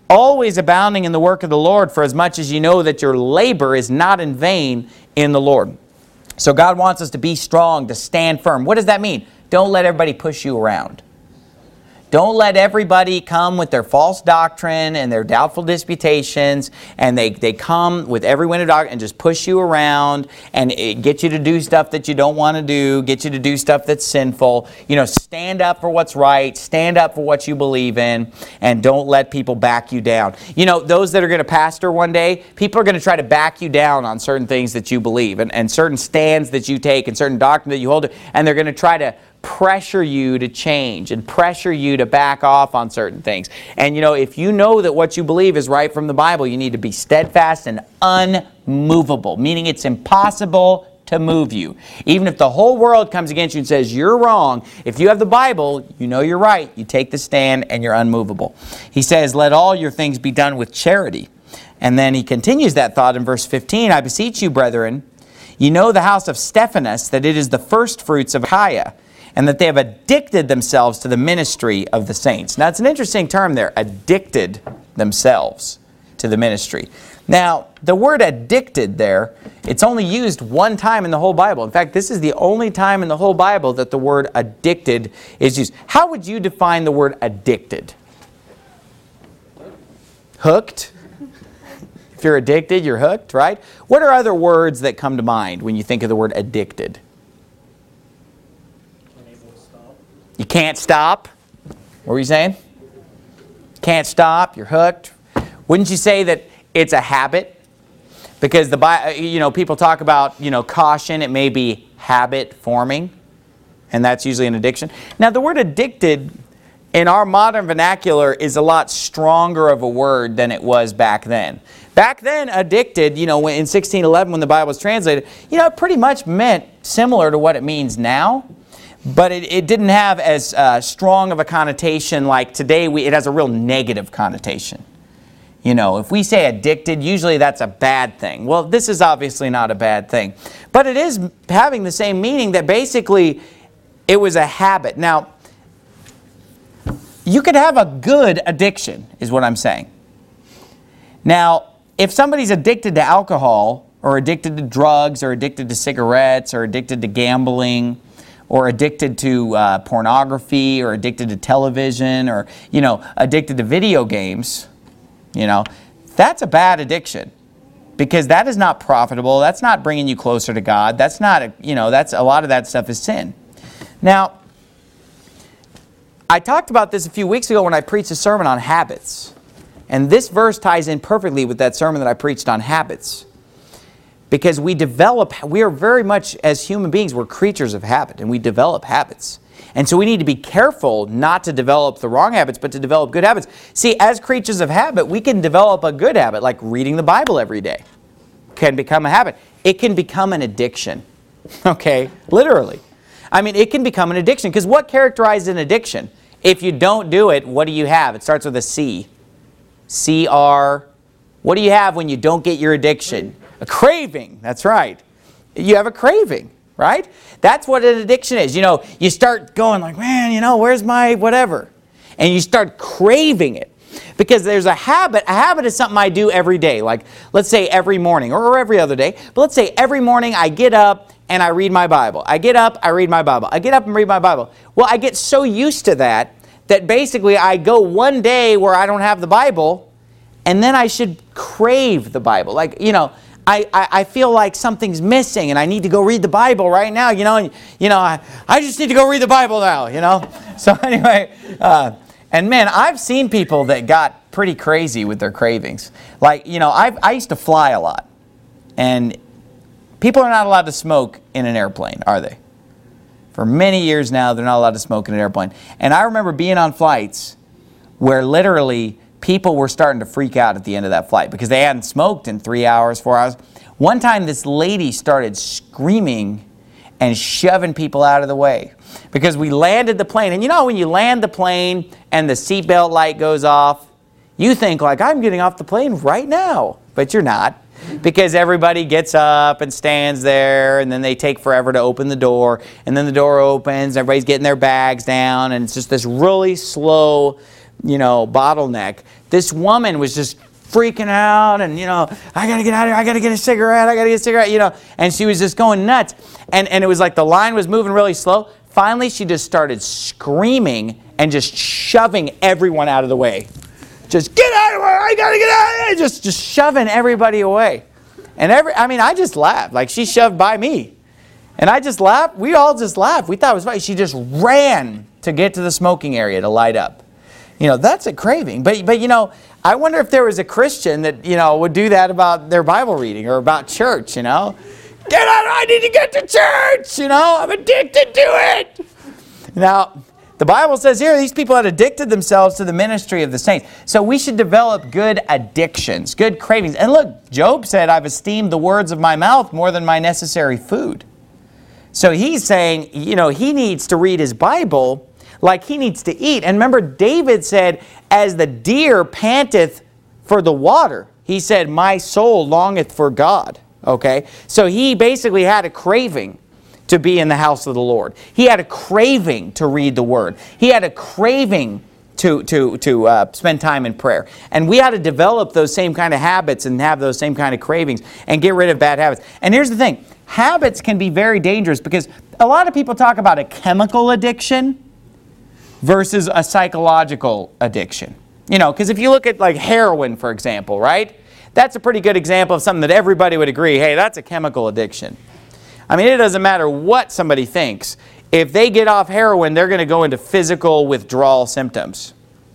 always abounding in the work of the Lord, for as much as you know that your labor is not in vain in the Lord. So God wants us to be strong, to stand firm. What does that mean? Don't let everybody push you around. Don't let everybody come with their false doctrine and their doubtful disputations, and they, they come with every wind of doctrine and just push you around and it, get you to do stuff that you don't want to do, get you to do stuff that's sinful. You know, stand up for what's right, stand up for what you believe in, and don't let people back you down. You know, those that are going to pastor one day, people are going to try to back you down on certain things that you believe and, and certain stands that you take and certain doctrine that you hold, and they're going to try to pressure you to change and pressure you to back off on certain things. And you know, if you know that what you believe is right from the Bible, you need to be steadfast and unmovable, meaning it's impossible to move you. Even if the whole world comes against you and says you're wrong, if you have the Bible, you know you're right. You take the stand and you're unmovable. He says, let all your things be done with charity. And then he continues that thought in verse fifteen. I beseech you, brethren, you know the house of Stephanas, that it is the first fruits of Achaia, and that they have addicted themselves to the ministry of the saints. Now, it's an interesting term there, addicted themselves to the ministry. Now, the word addicted there, it's only used one time in the whole Bible. In fact, this is the only time in the whole Bible that the word addicted is used. How would you define the word addicted? Hooked? If you're addicted, you're hooked, right? What are other words that come to mind when you think of the word addicted? You can't stop. What were you saying? Can't stop. You're hooked. Wouldn't you say that it's a habit? Because the you know people talk about you know caution. It may be habit forming, and that's usually an addiction. Now the word addicted in our modern vernacular is a lot stronger of a word than it was back then. Back then, addicted, you know, in sixteen eleven when the Bible was translated, you know, it pretty much meant similar to what it means now. But it, it didn't have as uh, strong of a connotation like today. We, it has a real negative connotation. You know, if we say addicted, usually that's a bad thing. Well, this is obviously not a bad thing. But it is having the same meaning that basically it was a habit. Now, you could have a good addiction, is what I'm saying. Now, if somebody's addicted to alcohol, or addicted to drugs, or addicted to cigarettes, or addicted to gambling, or addicted to uh, pornography, or addicted to television, or, you know, addicted to video games, you know, that's a bad addiction. Because that is not profitable. That's not bringing you closer to God. That's not, a, you know, that's a lot of that stuff is sin. Now, I talked about this a few weeks ago when I preached a sermon on habits. And this verse ties in perfectly with that sermon that I preached on habits. Because we develop, we are very much, as human beings, we're creatures of habit, and we develop habits. And so we need to be careful not to develop the wrong habits, but to develop good habits. See, as creatures of habit, we can develop a good habit, like reading the Bible every day. Can become a habit. It can become an addiction. Okay? Literally. I mean, it can become an addiction. Because what characterizes an addiction? If you don't do it, what do you have? It starts with a C. C R. What do you have when you don't get your addiction? A craving. That's right. You have a craving, right? That's what an addiction is. You know, you start going like, man, you know, where's my whatever? And you start craving it. Because there's a habit. A habit is something I do every day. Like, let's say every morning or every other day. But let's say every morning I get up and I read my Bible. I get up, I read my Bible. I get up and read my Bible. Well, I get so used to that that basically I go one day where I don't have the Bible, and then I should crave the Bible. Like, you know, I, I, I feel like something's missing and I need to go read the Bible right now, you know, and, you know, I, I just need to go read the Bible now, you know. So anyway, uh, and man, I've seen people that got pretty crazy with their cravings. Like, you know, I've, I used to fly a lot, and people are not allowed to smoke in an airplane, are they? For many years now, they're not allowed to smoke in an airplane. And I remember being on flights where literally people were starting to freak out at the end of that flight because they hadn't smoked in three hours, four hours. One time this lady started screaming and shoving people out of the way because we landed the plane. And you know when you land the plane and the seatbelt light goes off, you think like, I'm getting off the plane right now. But you're not. Because everybody gets up and stands there, and then they take forever to open the door, and then the door opens, everybody's getting their bags down, and it's just this really slow you know, bottleneck, this woman was just freaking out and, you know, I got to get out of here. I got to get a cigarette. I got to get a cigarette, you know. And she was just going nuts. And, and it was like the line was moving really slow. Finally, she just started screaming and just shoving everyone out of the way. Just get out of here. I got to get out of here. Just, just shoving everybody away. And every, I mean, I just laughed. Like, she shoved by me. And I just laughed. We all just laughed. We thought it was funny. She just ran to get to the smoking area to light up. You know, that's a craving. But, but you know, I wonder if there was a Christian that, you know, would do that about their Bible reading or about church, you know. Get out, I need to get to church, you know. I'm addicted to it. Now, the Bible says here, these people had addicted themselves to the ministry of the saints. So we should develop good addictions, good cravings. And look, Job said, I've esteemed the words of my mouth more than my necessary food. So he's saying, you know, he needs to read his Bible like he needs to eat. And remember, David said, as the deer panteth for the water, he said, my soul longeth for God. Okay? So he basically had a craving to be in the house of the Lord. He had a craving to read the Word. He had a craving to, to, to uh, spend time in prayer. And we ought to develop those same kind of habits and have those same kind of cravings and get rid of bad habits. And here's the thing. Habits can be very dangerous because a lot of people talk about a chemical addiction versus a psychological addiction. You know, because if you look at like heroin, for example, right? That's a pretty good example of something that everybody would agree, hey, that's a chemical addiction. I mean, it doesn't matter what somebody thinks. If they get off heroin, they're going to go into physical withdrawal symptoms.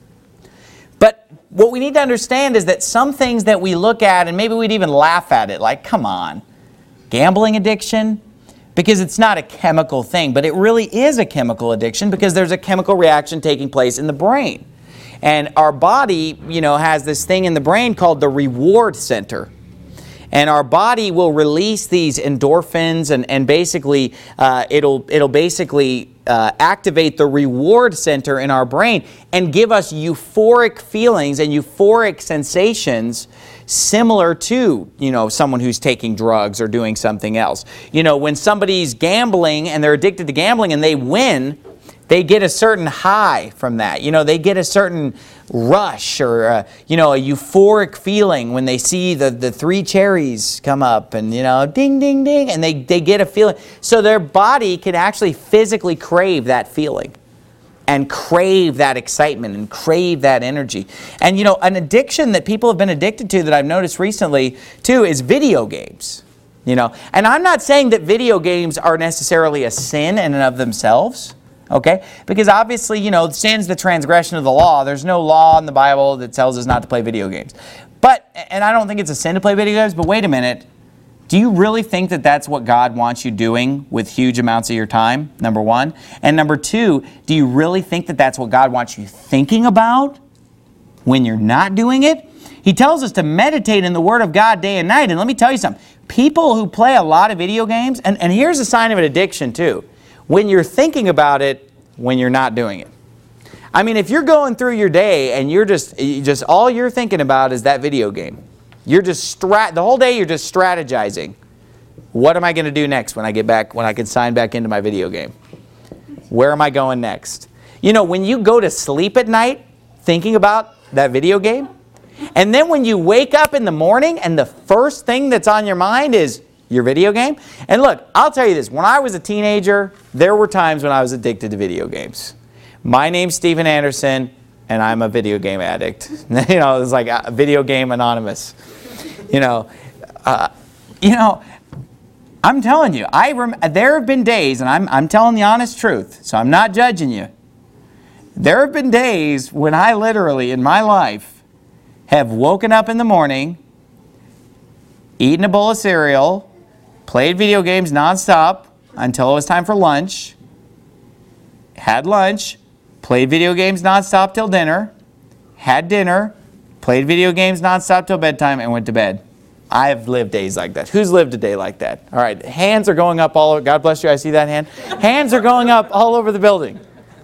But what we need to understand is that some things that we look at, and maybe we'd even laugh at it, like, come on, gambling addiction? Because it's not a chemical thing, but it really is a chemical addiction because there's a chemical reaction taking place in the brain. And our body, you know, has this thing in the brain called the reward center. And our body will release these endorphins and, and basically uh, it'll, it'll basically uh, activate the reward center in our brain and give us euphoric feelings and euphoric sensations similar to, you know, someone who's taking drugs or doing something else. You know, when somebody's gambling and they're addicted to gambling and they win, they get a certain high from that. You know, they get a certain rush or, uh, you know, a euphoric feeling when they see the, the three cherries come up and, you know, ding, ding, ding, and they, they get a feeling. So their body can actually physically crave that feeling and crave that excitement and crave that energy. And, you know, an addiction that people have been addicted to that I've noticed recently, too, is video games. You know, and I'm not saying that video games are necessarily a sin in and of themselves. Okay? Because obviously, you know, sin's the transgression of the law. There's no law in the Bible that tells us not to play video games. But, and I don't think it's a sin to play video games, but wait a minute. Do you really think that that's what God wants you doing with huge amounts of your time? Number one. And number two, do you really think that that's what God wants you thinking about when you're not doing it? He tells us to meditate in the Word of God day and night. And let me tell you something. People who play a lot of video games, and, and here's a sign of an addiction too. When you're thinking about it, when you're not doing it. I mean, if you're going through your day and you're just, you just all you're thinking about is that video game. You're just, strat, the whole day you're just strategizing. What am I going to do next when I get back, when I can sign back into my video game? Where am I going next? You know, when you go to sleep at night thinking about that video game, and then when you wake up in the morning and the first thing that's on your mind is your video game. And look, I'll tell you this. When I was a teenager, there were times when I was addicted to video games. My name's Steven Anderson, and I'm a video game addict. You know, it's like a video game anonymous. You know, uh, you know, I'm telling you, I rem- there have been days, and I'm, I'm telling the honest truth, so I'm not judging you. There have been days when I literally, in my life, have woken up in the morning, eaten a bowl of cereal, played video games nonstop until it was time for lunch, had lunch, played video games nonstop till dinner, had dinner, played video games nonstop till bedtime, and went to bed. I have lived days like that. Who's lived a day like that? All right, hands are going up all over. God bless you, I see that hand. Hands are going up all over the building.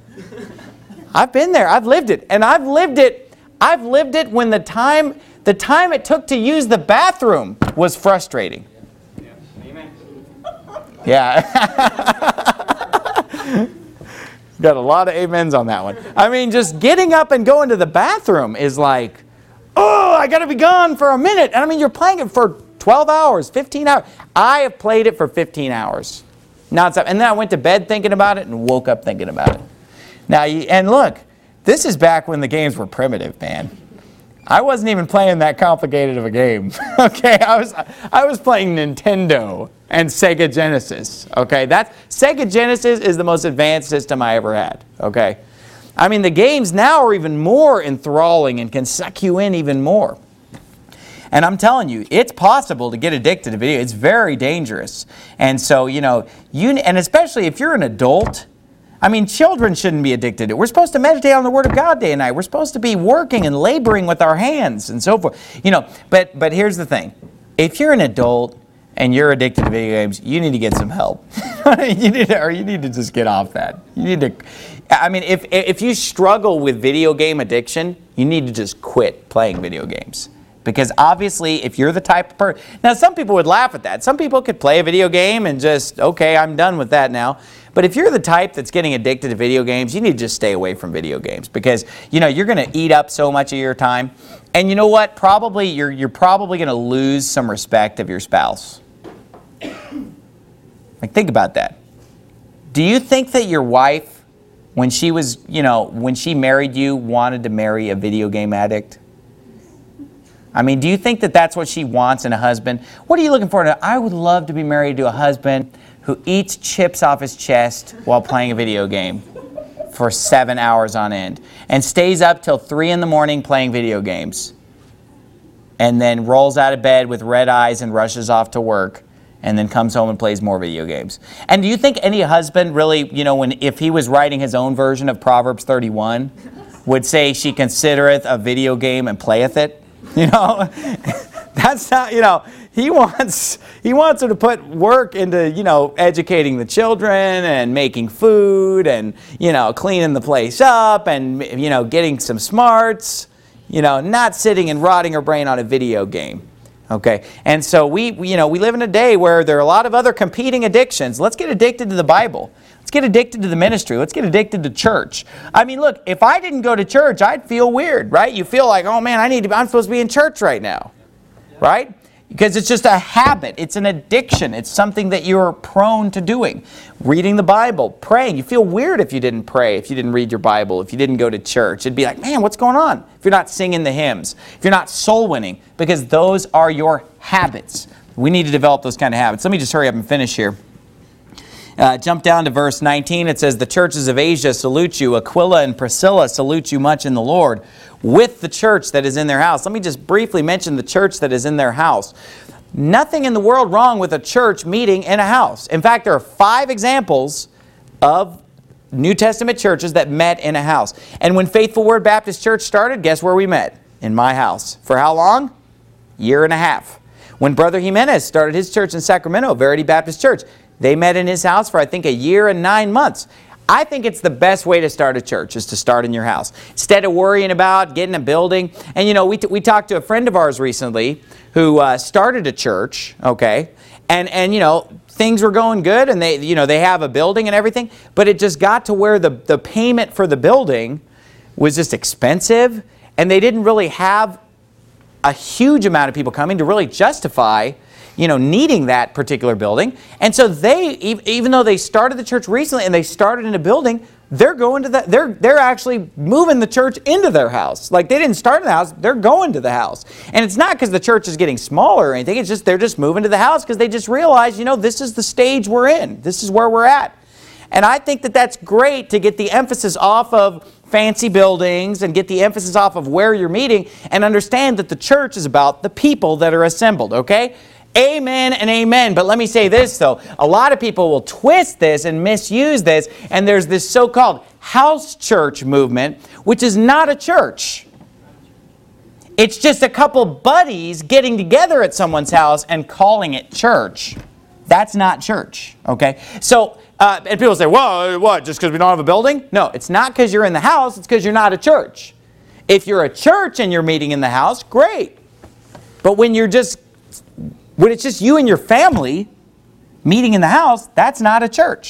I've been there. I've lived it. And I've lived it. I've lived it when the time, the time it took to use the bathroom was frustrating. Yeah. Got a lot of amens on that one. I mean, just getting up and going to the bathroom is like, oh, I got to be gone for a minute. And I mean, you're playing it for twelve hours, fifteen hours. I have played it for fifteen hours. Nonstop. And then I went to bed thinking about it and woke up thinking about it. Now, and look, this is back when the games were primitive, man. I wasn't even playing that complicated of a game. Okay, I was I was playing Nintendo and Sega Genesis. Okay, that's Sega Genesis is the most advanced system I ever had. Okay, I mean the games now are even more enthralling and can suck you in even more. And I'm telling you, it's possible to get addicted to video. It's very dangerous. And so, you know, you and especially if you're an adult, I mean, children shouldn't be addicted to it. We're supposed to meditate on the Word of God day and night. We're supposed to be working and laboring with our hands and so forth. You know, but but here's the thing. If you're an adult and you're addicted to video games, you need to get some help. you need to, or you need to just get off that. You need to, I mean, if if you struggle with video game addiction, you need to just quit playing video games. Because obviously, if you're the type of person... Now, some people would laugh at that. Some people could play a video game and just, okay, I'm done with that now. But if you're the type that's getting addicted to video games, you need to just stay away from video games. Because, you know, you're going to eat up so much of your time. And you know what? Probably, you're, you're probably going to lose some respect of your spouse. Like, think about that. Do you think that your wife, when she was, you know, when she married you, wanted to marry a video game addict? I mean, do you think that that's what she wants in a husband? What are you looking for? I would love to be married to a husband who eats chips off his chest while playing a video game for seven hours on end and stays up till three in the morning playing video games and then rolls out of bed with red eyes and rushes off to work and then comes home and plays more video games. And do you think any husband really, you know, when if he was writing his own version of Proverbs thirty-one, would say, she considereth a video game and playeth it? You know, that's not, you know, he wants, he wants her to put work into, you know, educating the children and making food and, you know, cleaning the place up and, you know, getting some smarts, you know, not sitting and rotting her brain on a video game. Okay. And so we, we, you know, we live in a day where there are a lot of other competing addictions. Let's get addicted to the Bible. Let's get addicted to the ministry. Let's get addicted to church. I mean, look, if I didn't go to church, I'd feel weird, right? You feel like, oh man, I need to, I'm supposed to be in church right now, right? Because it's just a habit. It's an addiction. It's something that you're prone to doing. Reading the Bible, praying. You feel weird if you didn't pray, if you didn't read your Bible, if you didn't go to church. It'd be like, man, what's going on? If you're not singing the hymns, if you're not soul winning, because those are your habits. We need to develop those kind of habits. Let me just hurry up and finish here. Uh, jump down to verse nineteen. It says, the churches of Asia salute you. Aquila and Priscilla salute you much in the Lord, with the church that is in their house. Let me just briefly mention the church that is in their house. Nothing in the world wrong with a church meeting in a house. In fact, there are five examples of New Testament churches that met in a house. And when Faithful Word Baptist Church started, guess where we met? In my house. For how long? Year and a half. When Brother Jimenez started his church in Sacramento, Verity Baptist Church, they met in his house for, I think, a year and nine months. I think it's the best way to start a church is to start in your house. Instead of worrying about getting a building. And, you know, we, t- we talked to a friend of ours recently who uh, started a church, okay, and, and, you know, things were going good and they, you know, they have a building and everything, but it just got to where the, the payment for the building was just expensive and they didn't really have a huge amount of people coming to really justify, you know, needing that particular building. And so they, even though they started the church recently and they started in a building, they're going to that, they're, they're actually moving the church into their house. Like they didn't start in the house, they're going to the house. And it's not because the church is getting smaller or anything, it's just they're just moving to the house because they just realize, you know, this is the stage we're in. This is where we're at. And I think that that's great to get the emphasis off of fancy buildings and get the emphasis off of where you're meeting and understand that the church is about the people that are assembled, okay? Amen and amen. But let me say this, though. A lot of people will twist this and misuse this, and there's this so-called house church movement, which is not a church. It's just a couple buddies getting together at someone's house and calling it church. That's not church, okay? So, uh, and people say, well, what, just because we don't have a building? No, it's not because you're in the house, it's because you're not a church. If you're a church and you're meeting in the house, great. But when you're just, when it's just you and your family meeting in the house, that's not a church.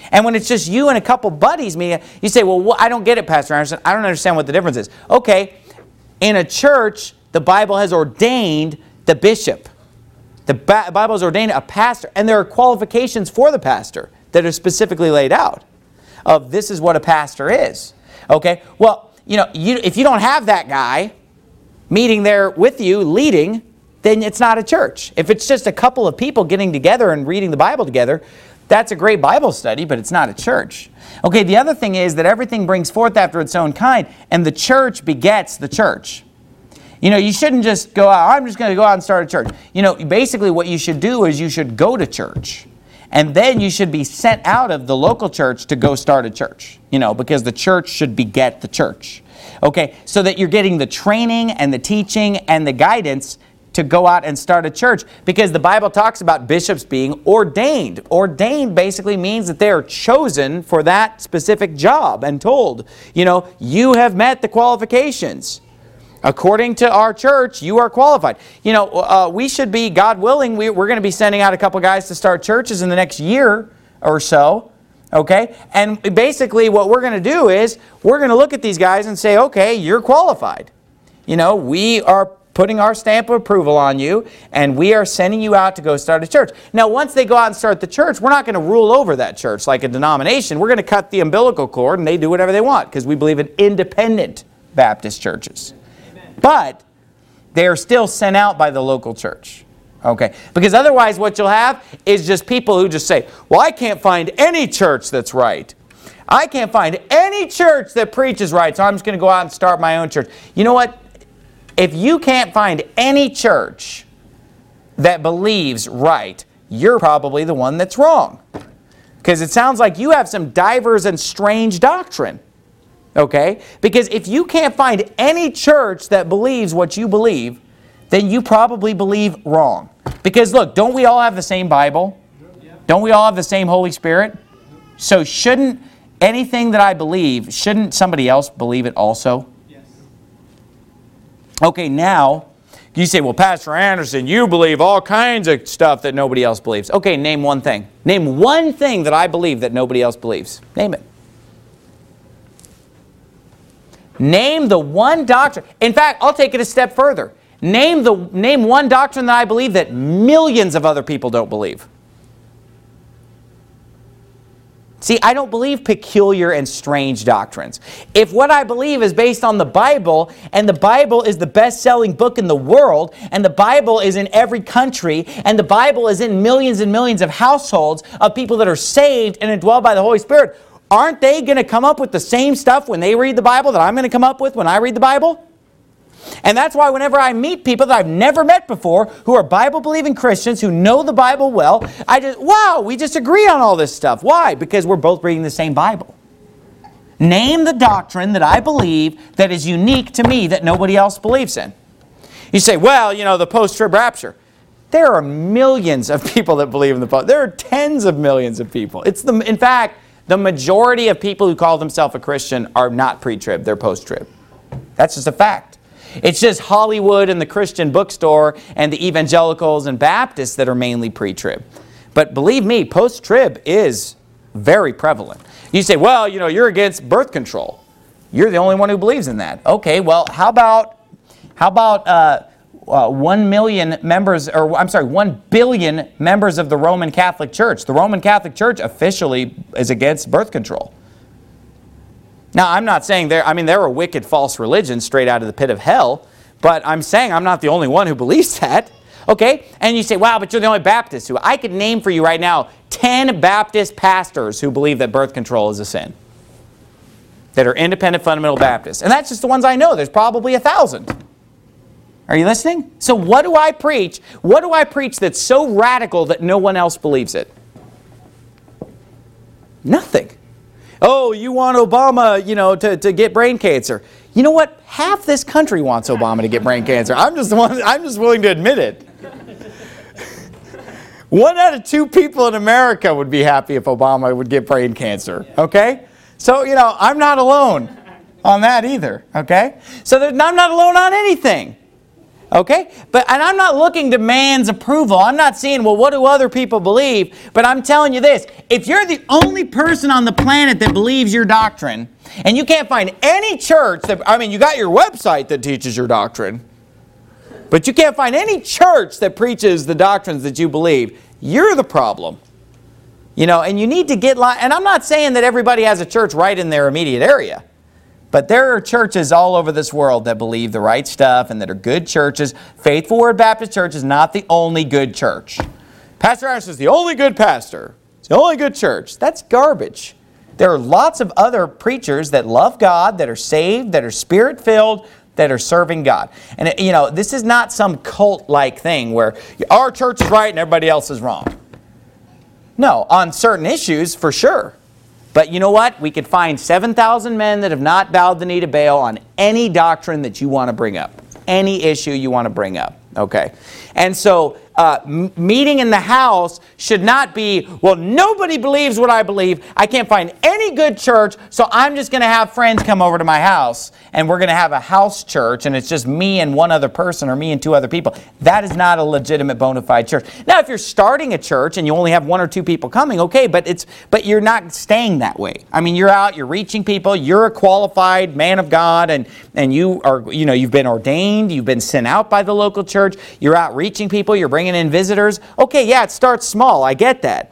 And when it's just you and a couple buddies meeting, you say, well, wh- I don't get it, Pastor Anderson. I don't understand what the difference is. Okay, in a church, the Bible has ordained the bishop. The ba- Bible has ordained a pastor, and there are qualifications for the pastor that are specifically laid out of this is what a pastor is. Okay, well, you know, you, if you don't have that guy meeting there with you, leading, then it's not a church. If it's just a couple of people getting together and reading the Bible together, that's a great Bible study, but it's not a church. Okay, the other thing is that everything brings forth after its own kind, and the church begets the church. You know, you shouldn't just go out, I'm just going to go out and start a church. You know, basically what you should do is you should go to church. And then you should be sent out of the local church to go start a church. You know, because the church should beget the church. Okay, so that you're getting the training and the teaching and the guidance to go out and start a church. Because the Bible talks about bishops being ordained. Ordained basically means that they are chosen for that specific job and told, you know, you have met the qualifications. According to our church, you are qualified. You know, uh, we should be, God willing, we, we're going to be sending out a couple guys to start churches in the next year or so. Okay? And basically what we're going to do is we're going to look at these guys and say, okay, you're qualified. You know, we are putting our stamp of approval on you, and we are sending you out to go start a church. Now, once they go out and start the church, we're not going to rule over that church like a denomination. We're going to cut the umbilical cord, and they do whatever they want, because we believe in independent Baptist churches. Amen. But they are still sent out by the local church. Okay, because otherwise what you'll have is just people who just say, well, I can't find any church that's right. I can't find any church that preaches right, so I'm just going to go out and start my own church. You know what? If you can't find any church that believes right, you're probably the one that's wrong. Because it sounds like you have some diverse and strange doctrine. Okay? Because if you can't find any church that believes what you believe, then you probably believe wrong. Because look, don't we all have the same Bible? Don't we all have the same Holy Spirit? So shouldn't anything that I believe, shouldn't somebody else believe it also? Okay, now, you say, well, Pastor Anderson, you believe all kinds of stuff that nobody else believes. Okay, name one thing. Name one thing that I believe that nobody else believes. Name it. Name the one doctrine. In fact, I'll take it a step further. Name, the, name one doctrine that I believe that millions of other people don't believe. See, I don't believe peculiar and strange doctrines. If what I believe is based on the Bible, and the Bible is the best-selling book in the world, and the Bible is in every country, and the Bible is in millions and millions of households of people that are saved and indwelled by the Holy Spirit, aren't they going to come up with the same stuff when they read the Bible that I'm going to come up with when I read the Bible? And that's why whenever I meet people that I've never met before who are Bible-believing Christians who know the Bible well, I just, wow, we just agree on all this stuff. Why? Because we're both reading the same Bible. Name the doctrine that I believe that is unique to me that nobody else believes in. You say, well, you know, the post-trib rapture. There are millions of people that believe in the post. There are tens of millions of people. It's the, in fact, the majority of people who call themselves a Christian are not pre-trib, they're post-trib. That's just a fact. It's just Hollywood and the Christian bookstore and the evangelicals and Baptists that are mainly pre-trib. But believe me, post-trib is very prevalent. You say, well, you know, you're against birth control. You're the only one who believes in that. Okay, well, how about, how about uh, uh, one million members, or I'm sorry, one billion members of the Roman Catholic Church? The Roman Catholic Church officially is against birth control. Now, I'm not saying they're, I mean, they're a wicked false religion straight out of the pit of hell, but I'm saying I'm not the only one who believes that. Okay? And you say, wow, but you're the only Baptist who, I could name for you right now ten Baptist pastors who believe that birth control is a sin. That are independent fundamental Baptists. And that's just the ones I know. There's probably a thousand. Are you listening? So what do I preach? What do I preach that's so radical that no one else believes it? Nothing. Oh, you want Obama, you know, to, to get brain cancer. You know what? Half this country wants Obama to get brain cancer. I'm just one, I'm just willing to admit it. One out of two people in America would be happy if Obama would get brain cancer. Okay? So, you know, I'm not alone on that either. Okay? So I'm not alone on anything. Okay? But, and I'm not looking to man's approval. I'm not saying, well, what do other people believe? But I'm telling you this. If you're the only person on the planet that believes your doctrine, and you can't find any church that, I mean, you got your website that teaches your doctrine, but you can't find any church that preaches the doctrines that you believe, you're the problem. You know, and you need to get, and I'm not saying that everybody has a church right in their immediate area. But there are churches all over this world that believe the right stuff and that are good churches. Faithful Word Baptist Church is not the only good church. Pastor Anderson is the only good pastor. It's the only good church. That's garbage. There are lots of other preachers that love God, that are saved, that are Spirit-filled, that are serving God. And, you know, this is not some cult-like thing where our church is right and everybody else is wrong. No, on certain issues, for sure. But you know what? We could find seven thousand men that have not bowed the knee to Baal on any doctrine that you want to bring up. Any issue you want to bring up. Okay? And so, uh, m- meeting in the house should not be, well, nobody believes what I believe. I can't find any good church, so I'm just going to have friends come over to my house, and we're going to have a house church, and it's just me and one other person, or me and two other people. That is not a legitimate bona fide church. Now, if you're starting a church and you only have one or two people coming, okay, but it's but you're not staying that way. I mean, you're out, you're reaching people, you're a qualified man of God, and, and you are, you know, you've been ordained, you've been sent out by the local church, you're out reaching people, you're bringing in visitors. Okay, yeah, it starts small. I get that.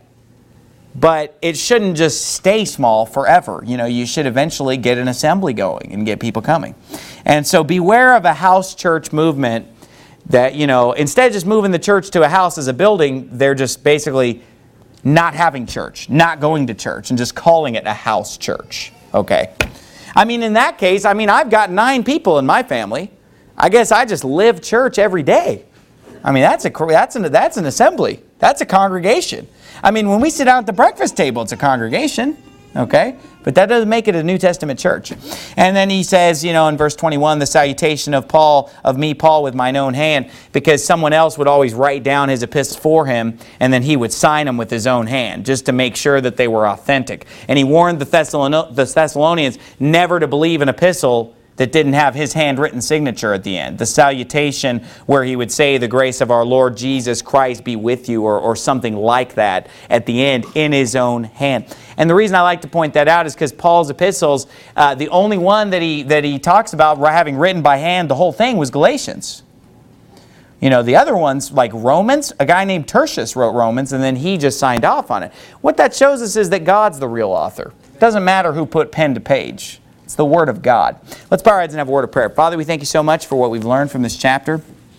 But it shouldn't just stay small forever. You know, you should eventually get an assembly going and get people coming. And so beware of a house church movement that, you know, instead of just moving the church to a house as a building, they're just basically not having church, not going to church, and just calling it a house church. Okay. I mean, in that case, I mean, I've got nine people in my family. I guess I just live church every day. I mean, that's a that's an that's an assembly. That's a congregation. I mean, when we sit down at the breakfast table, it's a congregation, okay? But that doesn't make it a New Testament church. And then he says, you know, in verse twenty-one, the salutation of Paul, of me, Paul, with mine own hand, because someone else would always write down his epistles for him, and then he would sign them with his own hand, just to make sure that they were authentic. And he warned the Thessalon- the Thessalonians never to believe an epistle that didn't have his handwritten signature at the end. The salutation where he would say, the grace of our Lord Jesus Christ be with you, or, or something like that at the end in his own hand. And the reason I like to point that out is because Paul's epistles, uh, the only one that he, that he talks about having written by hand, the whole thing, was Galatians. You know, the other ones, like Romans, a guy named Tertius wrote Romans, and then he just signed off on it. What that shows us is that God's the real author. It doesn't matter who put pen to page. It's the Word of God. Let's bow our heads and have a word of prayer. Father, we thank you so much for what we've learned from this chapter.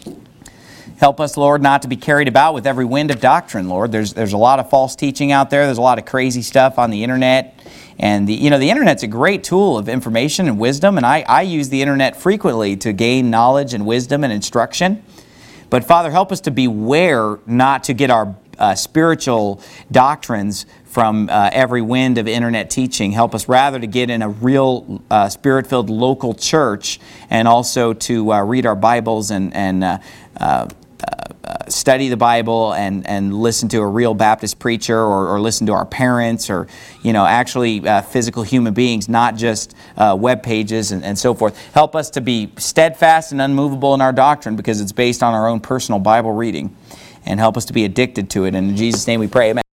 Help us, Lord, not to be carried about with every wind of doctrine, Lord. There's there's a lot of false teaching out there. There's a lot of crazy stuff on the internet. And, the, you know, the internet's a great tool of information and wisdom, and I, I use the internet frequently to gain knowledge and wisdom and instruction. But, Father, help us to beware not to get our uh, spiritual doctrines from uh, every wind of internet teaching. Help us rather to get in a real uh, Spirit-filled local church, and also to uh, read our Bibles and, and uh, uh, uh, study the Bible and, and listen to a real Baptist preacher, or, or listen to our parents, or, you know, actually uh, physical human beings, not just uh, web pages and, and so forth. Help us to be steadfast and unmovable in our doctrine, because it's based on our own personal Bible reading. And help us to be addicted to it. And in Jesus' name we pray, amen.